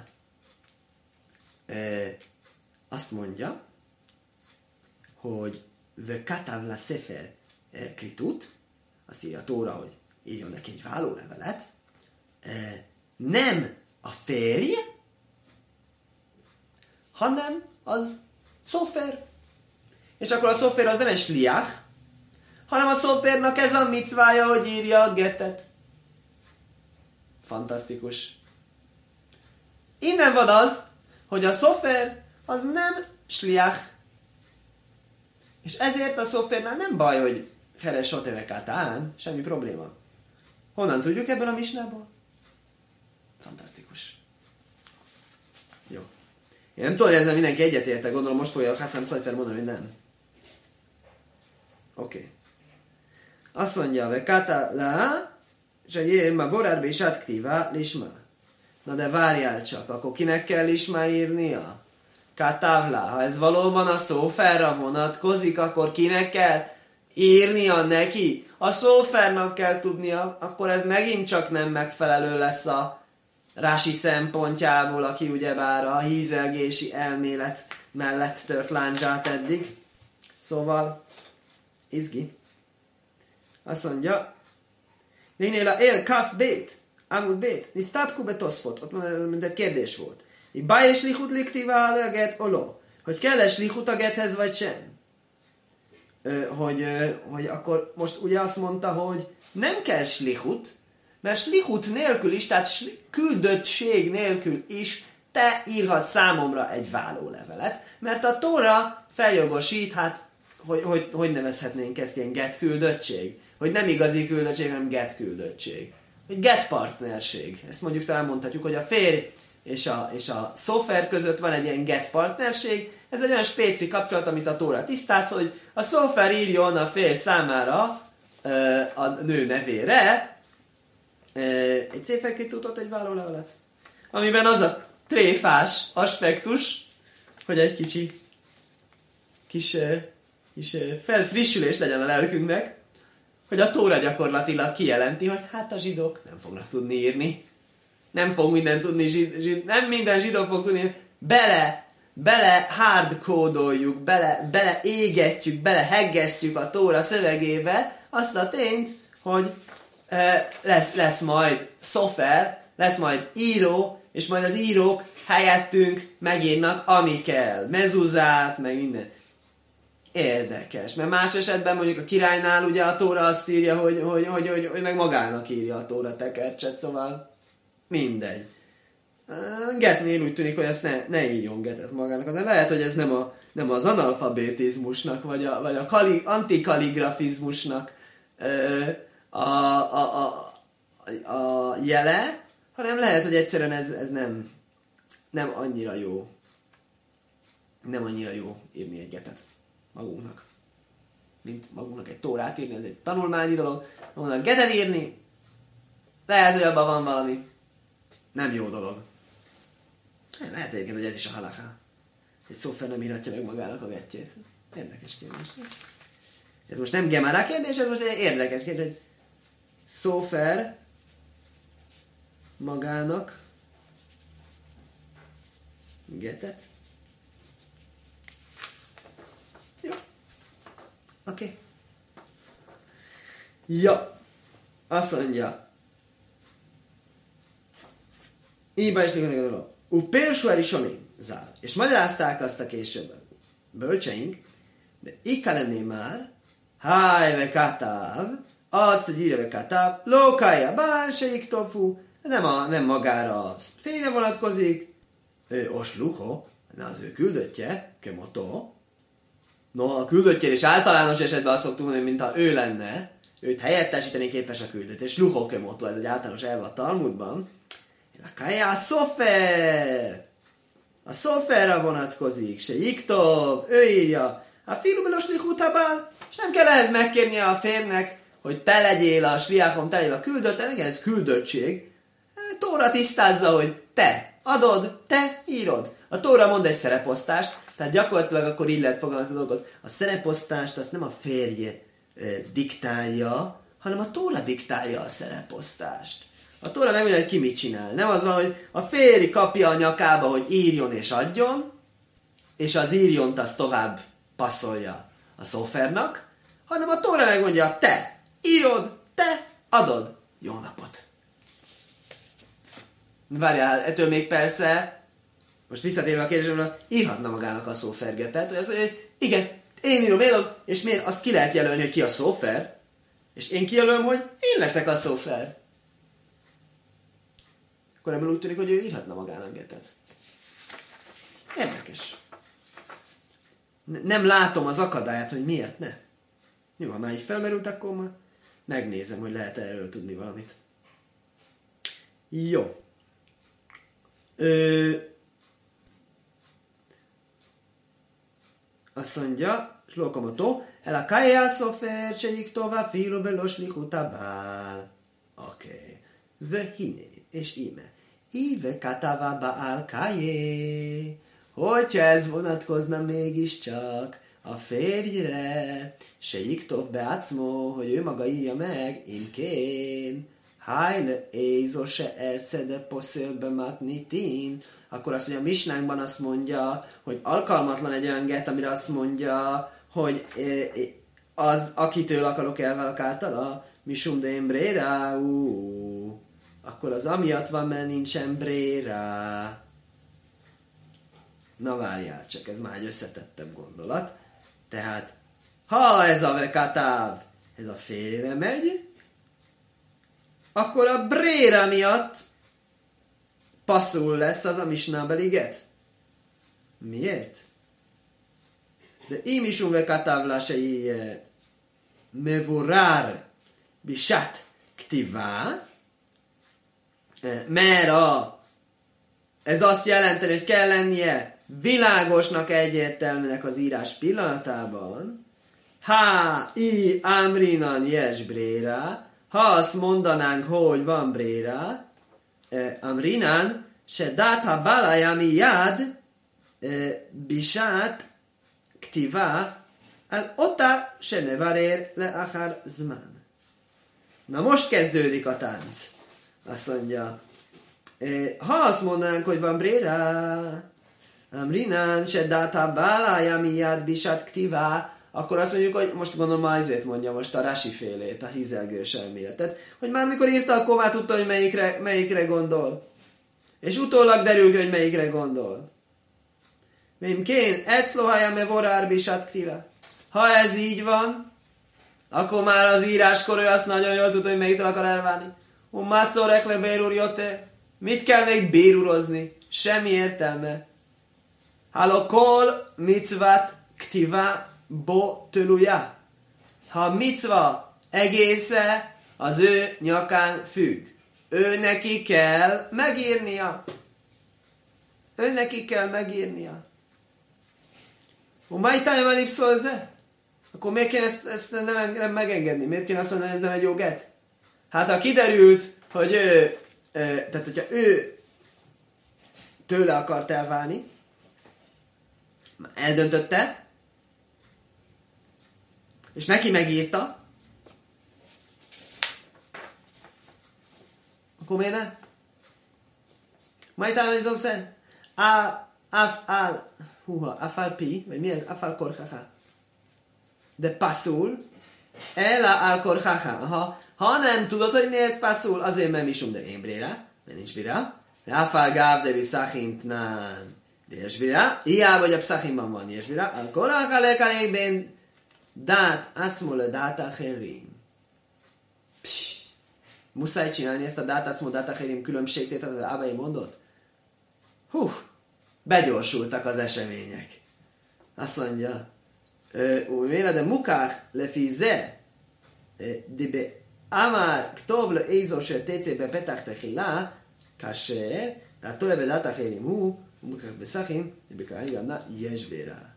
E, azt mondja, hogy ve katav la sefer e, kritut, azt írja a Tóra, hogy írjon neki egy vállólevelet, e, nem a férj, hanem az szofer. És akkor a szofer az nem egy sliach, hanem a szofernak ez a micvája, hogy írja a getet. Fantasztikus. Innen van az, hogy a szofer az nem sliach. És ezért a szofernál nem baj, hogy heres sotevekát án, semmi probléma. Honnan tudjuk ebből a misnából? Fantasztikus. Jó. Én nem tudom, hogy ezzel mindenki egyetérte, gondolom most fogja a Hassam Szajfer mondani, hogy nem. Oké. Okay. Azt mondja, hogy kata la, és egy ma vorárbe is átktíva lisma. Na de várjál csak, akkor kinek kell lisma írnia? Katávla, ha ez valóban a szóferra vonatkozik, akkor kinek kell írnia neki? A szófernak kell tudnia, akkor ez megint csak nem megfelelő lesz a Rási szempontjából, aki ugyebár a hízelgési elmélet mellett tört lándzsát eddig. Szóval, izgi. Azt mondja, Nénél a él kaf bét, amúgy bét, nisztápku be toszfot, ott mint egy kérdés volt. Báj és lichut liktivá a get, oló. Hogy kell-e lichut a gethez, vagy sem? Ö, hogy, ö, hogy akkor most ugye azt mondta, hogy nem kell slichut, mert slichut nélkül is, tehát sli- küldöttség nélkül is te írhatsz számomra egy vállólevelet, mert a Tóra feljogosít, hát hogy, hogy, hogy nevezhetnénk ezt ilyen get küldöttség? Hogy nem igazi küldöttség, hanem get küldöttség. Hogy get partnerség. Ezt mondjuk talán mondhatjuk, hogy a férj és a, és a szofer között van egy ilyen get partnerség. Ez egy olyan spéci kapcsolat, amit a Tóra tisztáz, hogy a szofer írjon a férj számára a nő nevére egy céferkitutot, egy vállólevelet. Amiben az a tréfás aspektus, hogy egy kicsi kis, kis felfrissülés legyen a lelkünknek, hogy a Tóra gyakorlatilag kijelenti, hogy hát a zsidók nem fognak tudni írni. Nem fog minden tudni, zsid, zsid, nem minden zsidó fog tudni, bele, bele hardkódoljuk, bele, bele égetjük, bele heggesztjük a Tóra szövegébe azt a tényt, hogy e, lesz, lesz majd szofer, lesz majd író, és majd az írók helyettünk megírnak, ami kell. Mezuzát, meg minden. Érdekes, mert más esetben mondjuk a királynál ugye a Tóra azt írja, hogy, hogy, hogy, hogy, hogy meg magának írja a Tóra tekercset, szóval mindegy. Getnél úgy tűnik, hogy ezt ne, ne írjon Getet magának, azért lehet, hogy ez nem, a, nem az analfabetizmusnak, vagy a, vagy a kali, antikaligrafizmusnak a, a, a, a jele, hanem lehet, hogy egyszerűen ez, ez nem, nem annyira jó. Nem annyira jó írni egy Getet magunknak. Mint magunknak egy Tórát írni, ez egy tanulmányi dolog. Magunknak Getet írni, lehet, hogy abban van valami nem jó dolog. Lehet egyébként, hogy ez is a halaká. Egy szófer nem írhatja meg magának a getjét. Érdekes kérdés. Ez most nem Gemara kérdés, ez most egy érdekes kérdés, hogy szófer magának getet. Jó. Oké. Okay. Ja. Azt mondja. Íba is liganak a dolog. U Pérsúári Soni zár. És magyarázták azt a később bölcseink, de ikalemné már, hájve katáv, azt, hogy írja katáv, lókája bán se iktofu, nem, a, nem magára a fényre vonatkozik, Osluho, az ő küldöttje, kemoto. No, a küldöttje is általános esetben azt szoktuk mondani, mintha ő lenne, őt helyettesíteni képes a küldött, és luho kemoto, ez egy általános elve a Talmudban. A kaja a szofer! A szoferra vonatkozik, se jiktov, ő írja, a filubelos lichutabál, és nem kell ehhez megkérnie a férnek, hogy te legyél a sliákom, te legyél a küldött, neki ez küldöttség. Tóra tisztázza, hogy te adod, te írod. A Tóra mond egy szereposztást, tehát gyakorlatilag akkor így lehet fogalmazni a dolgot. A szereposztást azt nem a férje e, diktálja, hanem a Tóra diktálja a szereposztást. A Tóra megmondja, hogy ki mit csinál. Nem az van, hogy a férj kapja a nyakába, hogy írjon és adjon, és az írjont azt tovább passzolja a szófernak, hanem a Tóra megmondja, te írod, te adod. Jó napot! Várjál, ettől még persze, most visszatérve a kérdésemre, írhatna magának a szófergetet, hogy azt mondja, hogy igen, én írom, én és miért? Azt ki lehet jelölni, hogy ki a szófer, és én kijelölöm, hogy én leszek a szófer. Akkor ebből úgy tűnik, hogy ő írhatna magának getet. Érdekes. Nem látom az akadályát, hogy miért ne. Jó, ha már így felmerült, akkor már megnézem, hogy lehet erről tudni valamit. Jó. Ö... Azt mondja, slókomató, el a kajjá szofer, sejik tovább, filo belos lichutabál. Oké. Ve hiné, és íme. Íve katava baál kajé. Hogyha ez vonatkozna mégiscsak a férjre, sejik tov beácmó, hogy ő maga írja meg, imkén. Hájle éjzó se ercede poszélbe matnitin, akkor azt mondja, a misnánkban azt mondja, hogy alkalmatlan egy olyan get, amire azt mondja, hogy az, akitől akarok elválok általa, misum de embréra, akkor az amiatt van, mert nincsen bréra. Na várjál, csak ez már egy összetettebb gondolat. Tehát, ha ez a vekatáv, ez a félre megy, akkor a bréra miatt passzul lesz az a misnábeli get. Miért? De im is uvekatávla se mevorár bisát ktivá, mert a, ez azt jelenteni, hogy kell lennie világosnak, egyértelműnek az írás pillanatában. Ha i amrinan jes bréra, ha azt mondanánk, hogy van bréra, eh, amrinan, se dátha balajami jad, eh, bisát, ktivá, el ota se nevarér le achar zman. Na most kezdődik a tánc. Azt mondja, eh, ha azt mondanánk, hogy van bréra, amrinan, se dátha balajami jad, bisát, ktivá, akkor azt mondjuk, hogy most gondolom már ezért mondja most a Rasi félét, a hízelgős elméletet, hogy már mikor írta, akkor már tudta, hogy melyikre, melyikre gondol. És utólag derül ki, hogy melyikre gondol. Mim kén, eclohaja me vorár bisát ktive. Ha ez így van, akkor már az íráskor ő azt nagyon jól tudta, hogy melyiktől akar elválni. Um máczorek le bérúr jötte. Mit kell még bérúrozni? Semmi értelme. Halokol mitzvat ktiva bo tőluja. Ha a micva egésze az ő nyakán függ. Ő neki kell megírnia. Ő neki kell megírnia. Majd tájam elég szólze? Akkor miért kéne ezt, ezt nem, nem megengedni? Miért kéne azt mondani, hogy ez nem egy jó get? Hát ha kiderült, hogy ő, tehát hogyha ő tőle akart elválni, eldöntötte, és neki megírta, akkor miért ne? Majd talán izom szen. Af al, húha, afal pi, vagy mi ez? Afal korchacha. De passzul, ela al korchacha. Ha, ha nem tudod, hogy miért passzul, azért mert misum de én bréra, mert nincs bréra. De afal gáv de viszachim tnán. De és bréra. Hiába, hogy a pszachimban van, és bréra. Al korchacha lekalékben dát, átszmol dát acherim. Muszáj csinálni ezt a dát, átszmol dát acherim különbségtétet, az Ábai mondott? Hú, begyorsultak az események. Azt mondja, de mukák lefi ze, de be amár ktov le ézor se técébe petach techilá, kasher, tehát tole bedátach élim hú, mukák beszachim, de bekáig anna jesbérá.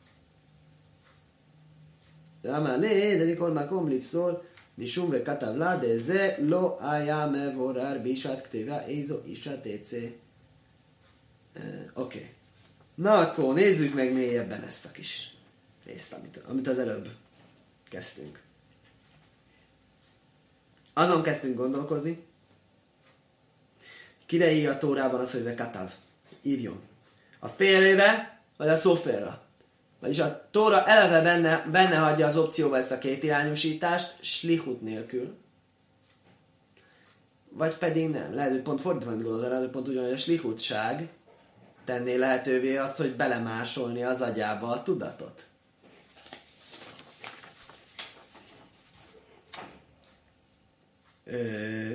אמר לי, דבי כל מקום לפסול משום וכתב לה, דזה לא היה מבורר בשעת כתיבה, איזו אישה תצא. Oké. Na akkor nézzük meg mélyebben ezt a kis részt, amit, amit az előbb kezdtünk. Azon kezdtünk gondolkozni, kire írja a Tórában az, hogy vekatav, írjon. A félére, vagy a szófélra. Vagyis a Tóra eleve benne, benne hagyja az opcióba ezt a két irányosítást, slichut nélkül. Vagy pedig nem. Lehet, hogy pont fordítva gondolod, lehet, hogy pont ugyanúgy a slichutság tenné lehetővé azt, hogy belemásolni az agyába a tudatot. Ö,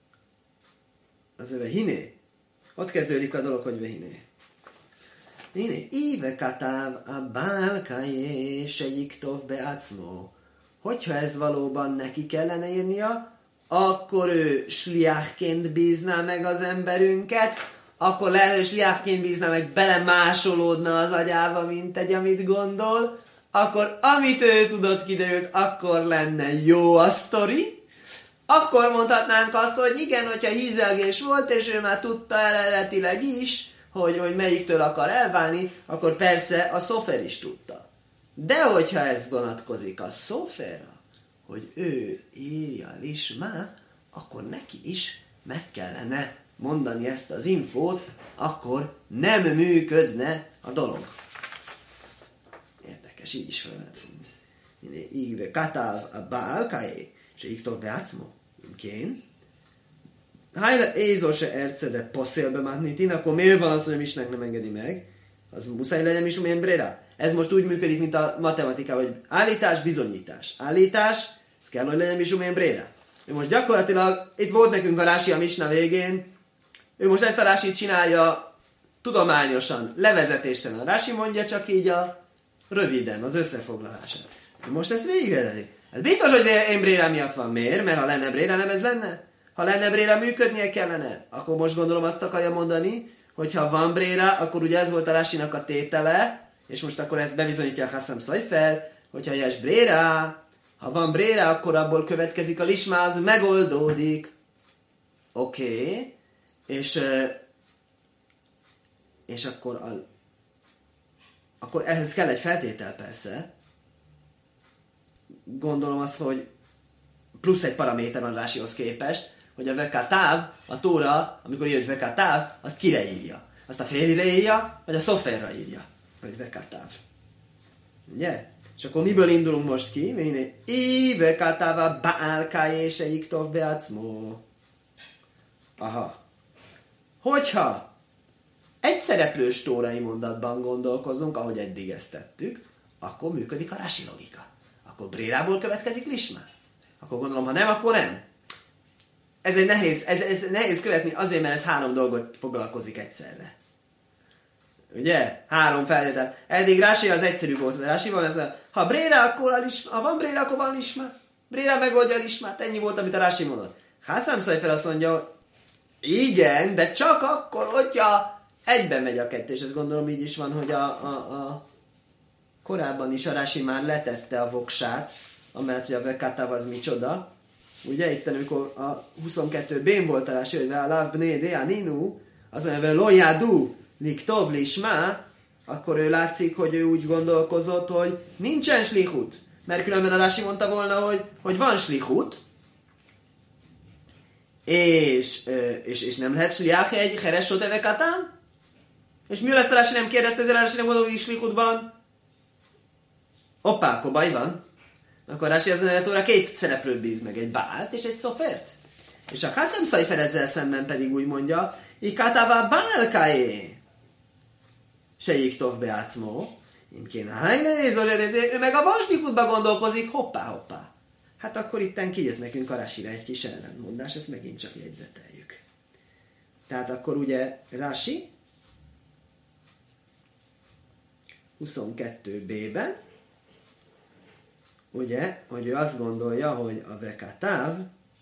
az öve hiné. Ott kezdődik a dolog, hogy vehiné. הנה, אי וכתב הבעל kájé sejiktóv beácmó. Hogyha ez valóban neki kellene írnia, akkor ő sliachként bízná meg az emberünket, akkor lehet, hogy sliachként bízná meg, belemásolódna az agyába, mint egy, amit gondol, akkor amit ő tudott, kiderült, akkor lenne jó a sztori, akkor mondhatnánk azt, hogy igen, hogyha hízelgés volt, és ő már tudta eredetileg is, hogy, hogy melyiktől akar elválni, akkor persze a szofer is tudta. De hogyha ez vonatkozik a szoferra, hogy ő írja lismá, akkor neki is meg kellene mondani ezt az infót, akkor nem működne a dolog. Érdekes, így is fel lehet fogni. Így katáv a bálkájé, és így tovább beátszmó. Imkén. Hájle ézó se erce, de passzélbe mátnítin, akkor miért van az, hogy a misnek nem engedi meg? Az muszáj legyen is umén bréra. Ez most úgy működik, mint a matematikában, hogy állítás, bizonyítás. Állítás, ez kell, hogy legyen is umén bréra. Ő most gyakorlatilag, itt volt nekünk a rási a misna végén, ő most ezt a rásit csinálja tudományosan, levezetésen. A rási mondja csak így a röviden, az összefoglalását. Most ezt végigvezeti. Ez biztos, hogy én bréra miatt van. Miért? Mert ha lenne bréra, nem ez lenne? Ha lenne bréra, működnie kellene. Akkor most gondolom azt akarja mondani, hogy ha van bréra, akkor ugye ez volt a rásinak a tétele, és most akkor ezt bebizonyítja a Hassam Szajfer, hogyha jes bréra, ha van bréra, akkor abból következik a lismá, az megoldódik. Oké, okay. és, és akkor, a, akkor ehhez kell egy feltétel persze. Gondolom azt, hogy plusz egy paraméter van rásihoz képest, hogy a vekatáv, a Tóra, amikor írja, hogy vekatáv, azt kire írja? Azt a férjére írja, vagy a szoferra írja? Vagy vekatáv. Ugye? És akkor miből indulunk most ki? Méne, I vekatáva bálkájé se iktov beácmó. Aha. Hogyha egy szereplős tórai mondatban gondolkozunk, ahogy eddig ezt tettük, akkor működik a rási logika. Akkor brérából következik lismá. Akkor gondolom, ha nem, akkor nem. Ez egy nehéz, ez, ez nehéz követni azért, mert ez három dolgot foglalkozik egyszerre. Ugye? Három feltétel. Eddig Rási az egyszerű volt, mert Rási van ez a, ha bréra, akkor a lismá, ha van bréra, akkor van lismá. Bréra megoldja a lismát. Ennyi volt, amit a Rási mondott. Hassam Szajfer azt mondja, igen, de csak akkor, hogyha egyben megy a kettő, és ezt gondolom így is van, hogy a, a, a korábban is a Rási már letette a voksát, amellett, hogy a vekatáv az micsoda. Ugye itt, amikor a huszonkettő bén volt a Rási, hogy válav bné dea ninu, az mondja, hogy lojádú liktov lismá, akkor ő látszik, hogy ő úgy gondolkozott, hogy nincsen slichut. Mert különben a Rási mondta volna, hogy, hogy van slichut, és, és, és nem lehet sliach egy heresot evekatán? És mi lesz a Rási nem kérdezte, ezzel a Rási nem gondolom, hogy slichutban? Hoppá, akkor baj van. Akkor Rási az mondja, hogy két szereplőt bíz meg, egy bált és egy szofert. És a Hassam Szajfer ezzel szemben pedig úgy mondja, ikátává bálkájé sejik tov beácmó, imkén hájnéz, ő meg a vasnikutba gondolkozik, hoppá, hoppá. Hát akkor itten kijött nekünk a Rásira egy kis ellentmondás, ezt megint csak jegyzeteljük. Tehát akkor ugye Rási huszonkettő b-ben, ugye, hogy ő azt gondolja, hogy a vekatáv,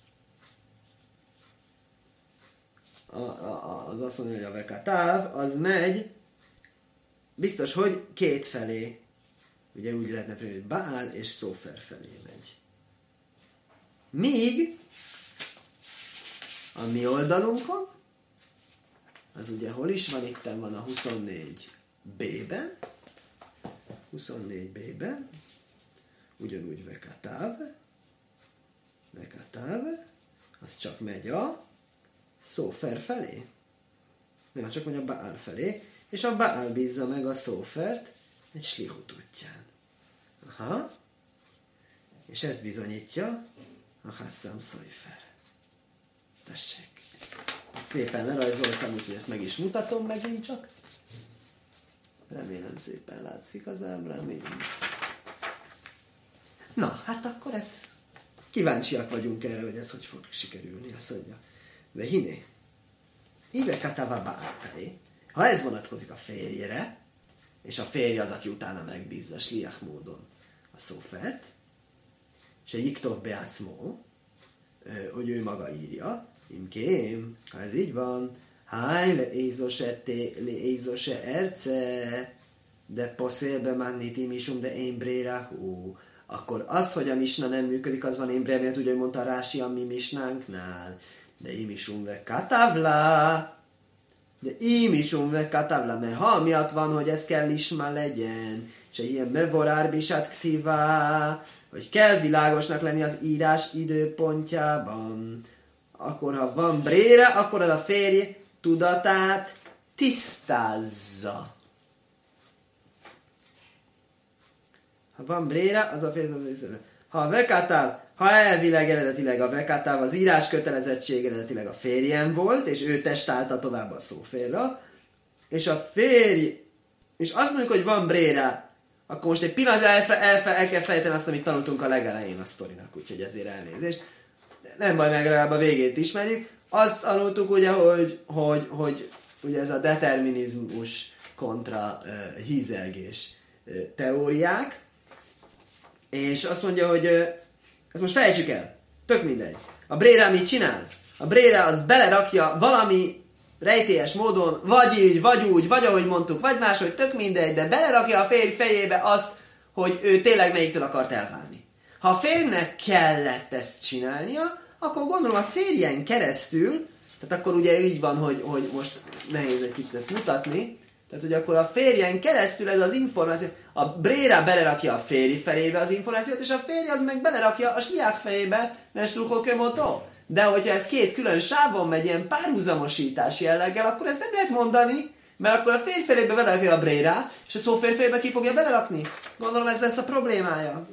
a, a, az azt mondja, hogy a vekatáv, az megy, biztos, hogy két felé, ugye úgy lehetne felé, hogy Baál és Szófer felé megy. Míg a mi oldalunkon, az ugye hol is van, itten van a huszonnégy b-ben, huszonnégy b-ben, ugyanúgy vekatáv, vekatáv, az csak megy a Szófer felé. Nem, csak megy a Baál felé, és a Baál bízza meg a Szófert egy slihut útján. Aha. És ez bizonyítja a Hasszám Szojfer. Tessék. Szépen lerajzoltam, úgyhogy ezt meg is mutatom megint csak. Remélem szépen látszik az ábrán még. Na, hát akkor ez... Kíváncsiak vagyunk erre, hogy ez hogy fog sikerülni, azt mondja. De hiné. Ive katava bálkai. Ha ez vonatkozik a férjére, és a férje az, aki utána megbízza sliach módon a Szófert, és egy iktov beácmó, hogy ő maga írja, imkém, ha ez így van, háj le ézose le ézose erce, de poszélbe manniti misum, de én bréra hú. Akkor az, hogy a misna nem működik, az van én bréra, mert ugye mondta Rási a mi misnánknál. De imisum ve katavla, de imisum ve katavla, mert ha miatt van, hogy ez kell isma legyen, és egy ilyen mevorár bisát ktivá, hogy kell világosnak lenni az írás időpontjában, akkor ha van brére, akkor az a férj tudatát tisztázza. Ha van brére, az a férj tudatát tisztázza. Ha a vekatáv, ha elvileg eredetileg a vekatáv az írás kötelezettség eredetileg a férjem volt, és ő testálta tovább a Szóférra, és a férj, és azt mondjuk, hogy van brére, akkor most egy pillanatra elfe, elfe, el kell fejteni azt, amit tanultunk a legelején a sztorinak, úgyhogy ezért elnézést. Nem baj, meg legalább a végét ismerjük. Azt tanultuk ugye, hogy, hogy, hogy ugye ez a determinizmus kontra uh, hízelgés uh, teóriák, és azt mondja, hogy uh, ezt most felejtsük el. Tök mindegy. A Brére mit csinál? A Brére az belerakja valami rejtélyes módon, vagy így, vagy úgy, vagy ahogy mondtuk, vagy máshogy, tök mindegy, de belerakja a férj fejébe azt, hogy ő tényleg melyiktől akart elválni. Ha a férjnek kellett ezt csinálnia, akkor gondolom a férjen keresztül, tehát akkor ugye így van, hogy, hogy most nehéz egy kicsit ezt mutatni, tehát hogy akkor a férjen keresztül ez az információ, a Brére belerakja a férj fejébe az információt, és a férj az meg belerakja a sliach fejébe, mert sluchokömotó. De hogyha ez két külön sávon megy, ilyen párhuzamosítás jelleggel, akkor ezt nem lehet mondani, mert akkor a férj fejébe belerakja a Brére, és a Szófér fejébe ki fogja belerakni. Gondolom ez lesz a problémája.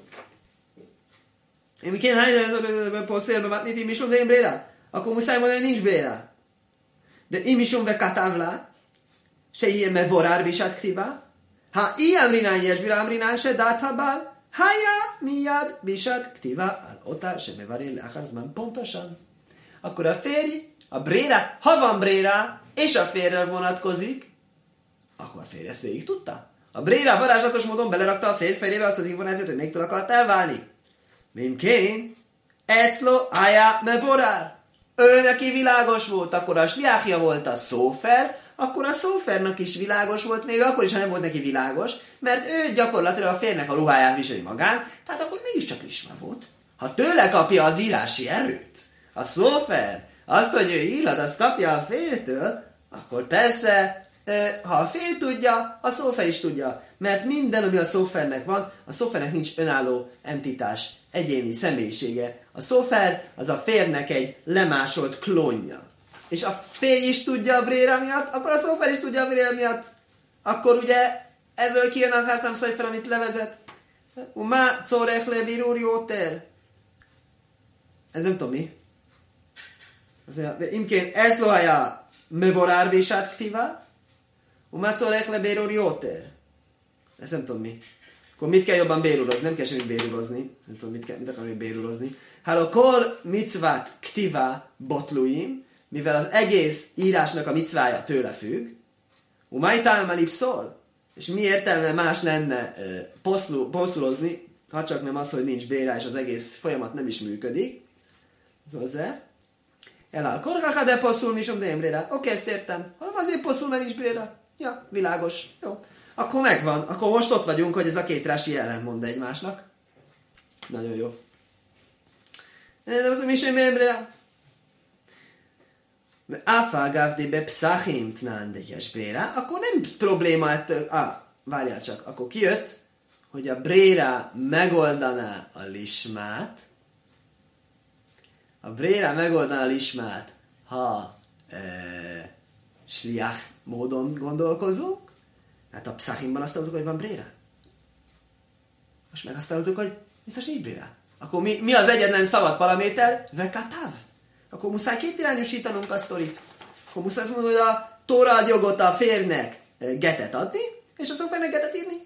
Én mi kéne hányzani poszélbe matniti misum, de én Brére? Akkor muszáj mondani, hogy nincs Brére. De én misum be katávlá, se ilyen mevorár bisát ktibá, ha ilyen rinán jesbirám rinán se dáthabál, hája miad bisát ktibá, al otá se mevaré leáharzmán pontosan. Akkor a férj, a Brére, ha van Brére, és a férjre vonatkozik, akkor a férj ezt végig tudta. A Brére varázslatos módon belerakta a férj fejébe azt az információt, hogy megtől akart elválni. Mimkén, eclo ájá mevorár. Ő neki világos volt, akkor a sliáchja volt a Szófer, akkor a Szófernak is világos volt, még akkor is, ha nem volt neki világos, mert ő gyakorlatilag a férnek a ruháját viseli magán, tehát akkor mégiscsak lisma volt. Ha tőle kapja az írási erőt, a Szófer, azt, hogy ő írhat, azt kapja a fértől, akkor persze, ha a fér tudja, a Szófer is tudja. Mert minden, ami a Szófernek van, a Szófernek nincs önálló entitás, egyéni személyisége. A Szófer az a férnek egy lemásolt klónja. És a férj is tudja a Brére miatt, akkor a Szófer is tudja a Brére miatt. Akkor ugye ebből kijön a Hasszám Szojfer, amit levezet. Umá corech le birúr jóter. Ez nem tudom mi. Azt mondja, imkén ez lohaja mevorár visát ktivá. Umá corech le birúr jóter. Ez nem tudom mi. Akkor mit kell jobban bérulozni? Nem kell semmit bérulozni. Nem tudom, mit, kell, mit akarom bérulozni. Háló kol mitzvát ktivá botluim, mivel az egész írásnak a micvája tőle függ. Umajtál malip szól? És mi értelme más lenne poszul, poszulozni, ha csak nem az, hogy nincs bérá, és az egész folyamat nem is működik. Hozzá. Eláll korhaha, de poszul mi som, de én bérá. Oké, ezt értem. Hanem azért poszul, mert nincs bérá. Ja, világos. Jó. Akkor megvan. Akkor most ott vagyunk, hogy ez a két rási ellentmond egymásnak. Nagyon jó. De az, mi sem bérá. Áfágávdi be pszachim tnándeges bérá. Akkor nem probléma ettől. Ah, várjál csak. Akkor kijött, hogy a bréra megoldaná a lismát. A bréra megoldaná a lismát, ha e, sliach módon gondolkozunk. Hát a pszachimban azt mondtuk, hogy van bréra. Most meg azt mondtuk, hogy biztos nincs bréra. Akkor mi, mi az egyetlen szabad paraméter? Vekatav. Akkor muszáj kétirányosítanunk a sztorit. Akkor muszáj azt mondani, hogy a Tóra ad jogot a férnek getet adni, és a szófernek getet írni.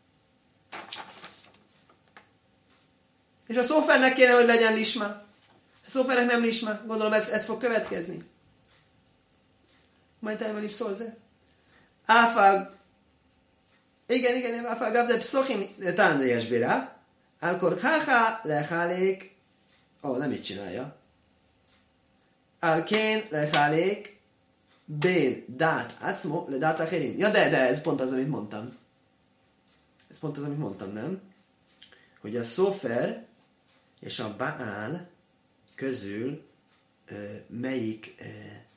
És a szófernek kéne, hogy legyen lisma. A szófernek nem lisma. Gondolom, ez, ez fog következni. Majd te emelip szólze. Áfág. Igen, igen, áfág. De pszochim tándejes bírá. Álkor háhá lehálék. Ó, nem így csinálja. Álkén lehálék. Bén dát átszmó le dát acherim. Ja, de, de, ez pont az, amit mondtam. Ez pont az, amit mondtam, nem? Hogy a szófer és a Baál közül uh, melyik uh,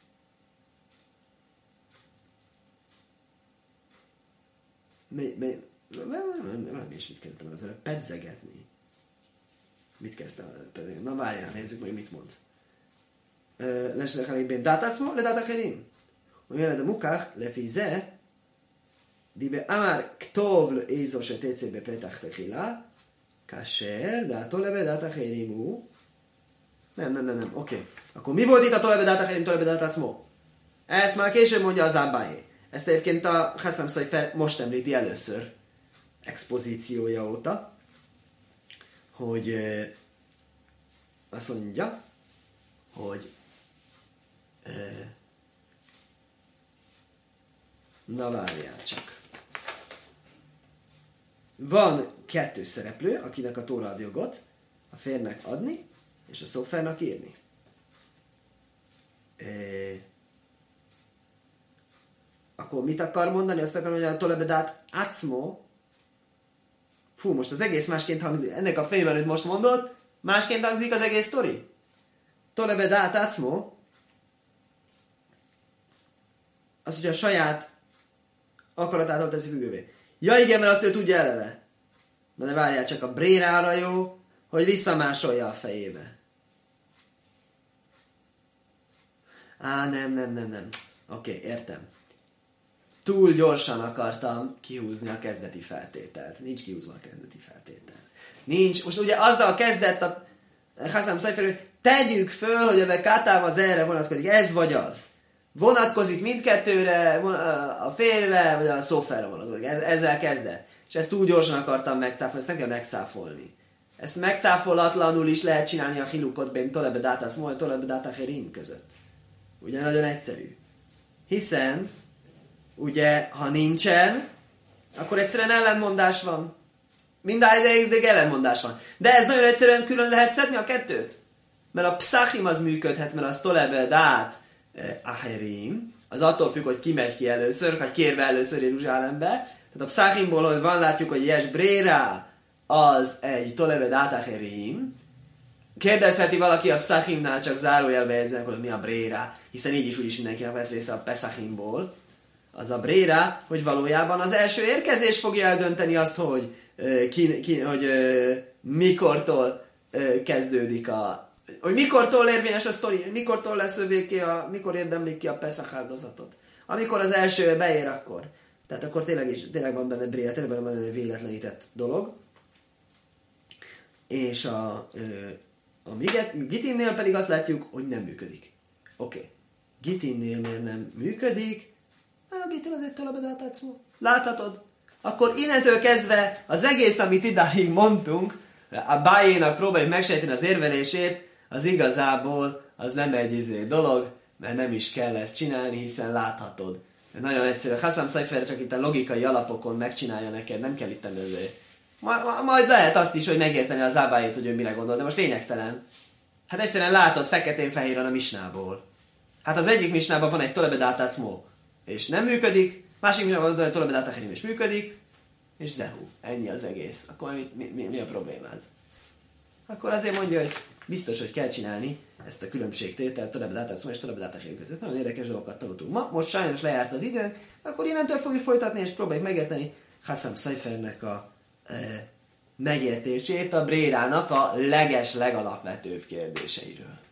mely, mely, valami is mit kezdtem el az előbb, pedzegetni. Mit kezdtem el pedzegetni? Na várjál, nézzük meg, mit mond. Lesnek elégben dátácmó, le dátakerim. Olyan de mukach, lefize, dibe amár ktovl ézos a té cé bé petach techila, kasher, dátó lebe dátakerimú. Nem, nem, nem, nem, oké. Okay. Akkor mi volt itt a tolebe dátakerim, tolebe dátácmó? Ezt már később mondja az Abbáé. Ezt egyébként a Chassam Sofer most említi először, expozíciója óta, hogy euh, azt mondja, hogy euh, na várjál csak. Van kettő szereplő, akinek a Tóra ad jogot, a férnek adni, és a szófernak írni. E... Akkor mit akar mondani? Azt akar mondani, hogy a tolebedát acmo. Fú, most az egész másként hangzik. Ennek a fejében, amit most mondod, másként hangzik az egész sztori. Tolebedát acmo. Az, hogy a saját akaratától teszi függővé. Ja igen, mert azt ő tudja eleve. Na de várjál csak, a brérára jó, hogy visszamásolja a fejébe. Á, nem, nem, nem, nem. Oké, okay, értem. Túl gyorsan akartam kihúzni a kezdeti feltételt. Nincs kihúzva a kezdeti feltétel. Nincs. Most ugye azzal kezdett a Chassam Sofer, hogy tegyük föl, hogy a kátáv az erre vonatkozik. Ez vagy az. Vonatkozik mindkettőre, a félre, vagy a szóferre vonatkozik. Ezzel kezdett. És ezt túl gyorsan akartam megcáfolni, ezt nem kell megcáfolni. Ezt megcáfolatlanul is lehet csinálni a hilukot ben tolebe dátász majd tolebe dátácherim között. Ugye nagyon egyszerű. Hiszen, ugye, ha nincsen, akkor egyszerűen ellentmondás van. Mindáig ellentmondás van. De ez nagyon egyszerűen külön lehet szedni a kettőt. Mert a pszachim az működhet, mert az tolebe dát acherim, az attól függ, hogy ki megy ki először, vagy kérve először Jeruzsálembe. Tehát a pszachimból, hogy van, látjuk, hogy Jes Bréra az egy tolebe dát acherim. Kérdezheti valaki a pszachimnál, csak zárójelbe jegyzem, hogy mi a bréra, hiszen így is úgyis mindenkinek lesz része a pszachimból. Az a bréra, hogy valójában az első érkezés fogja eldönteni azt, hogy, ki, ki, hogy mikortól kezdődik a... hogy mikortól érvényes a sztori, mikortól lesz övéké a... mikor érdemlik ki a Pesach áldozatot. Amikor az első beér, akkor. Tehát akkor tényleg, is, tényleg van benne bréra, tényleg van benne véletlenített dolog. És a... A Gitinnél pedig azt látjuk, hogy nem működik. Oké. Okay. Gitinnél miért nem működik? Hát a Gitin az egy tolabedátátszó. Láthatod? Akkor innentől kezdve az egész, amit idáig mondtunk, a Bájénak próbáljuk megsejteni az érvelését, az igazából az nem egy izé dolog, mert nem is kell ezt csinálni, hiszen láthatod. Nagyon egyszerű. Hassam Szajfer csak itt a logikai alapokon megcsinálja neked, nem kell itt előző. Ma, majd lehet azt is, hogy megérteni az ábájét, hogy ő mire gondol, de most lényegtelen. Hát egyszerűen látod feketén-fehéren a misnából. Hát az egyik misnában van egy tolebedátác mó, és nem működik, másik misnában van egy tolebedátach és működik, és zehu. Ennyi az egész. Akkor mi, mi, mi, mi a problémád? Akkor azért mondja, hogy biztos, hogy kell csinálni ezt a különbségtételt tolebedátác mó és tolebedátach között. Nagyon érdekes dolgokat tanultunk ma. Most sajnos lejárt az idő, akkor innentől fogjuk folytatni, és próbáljuk megérteni Hassam Szajfernek a e, megértését a Brérának a leges, legalapvetőbb kérdéseiről.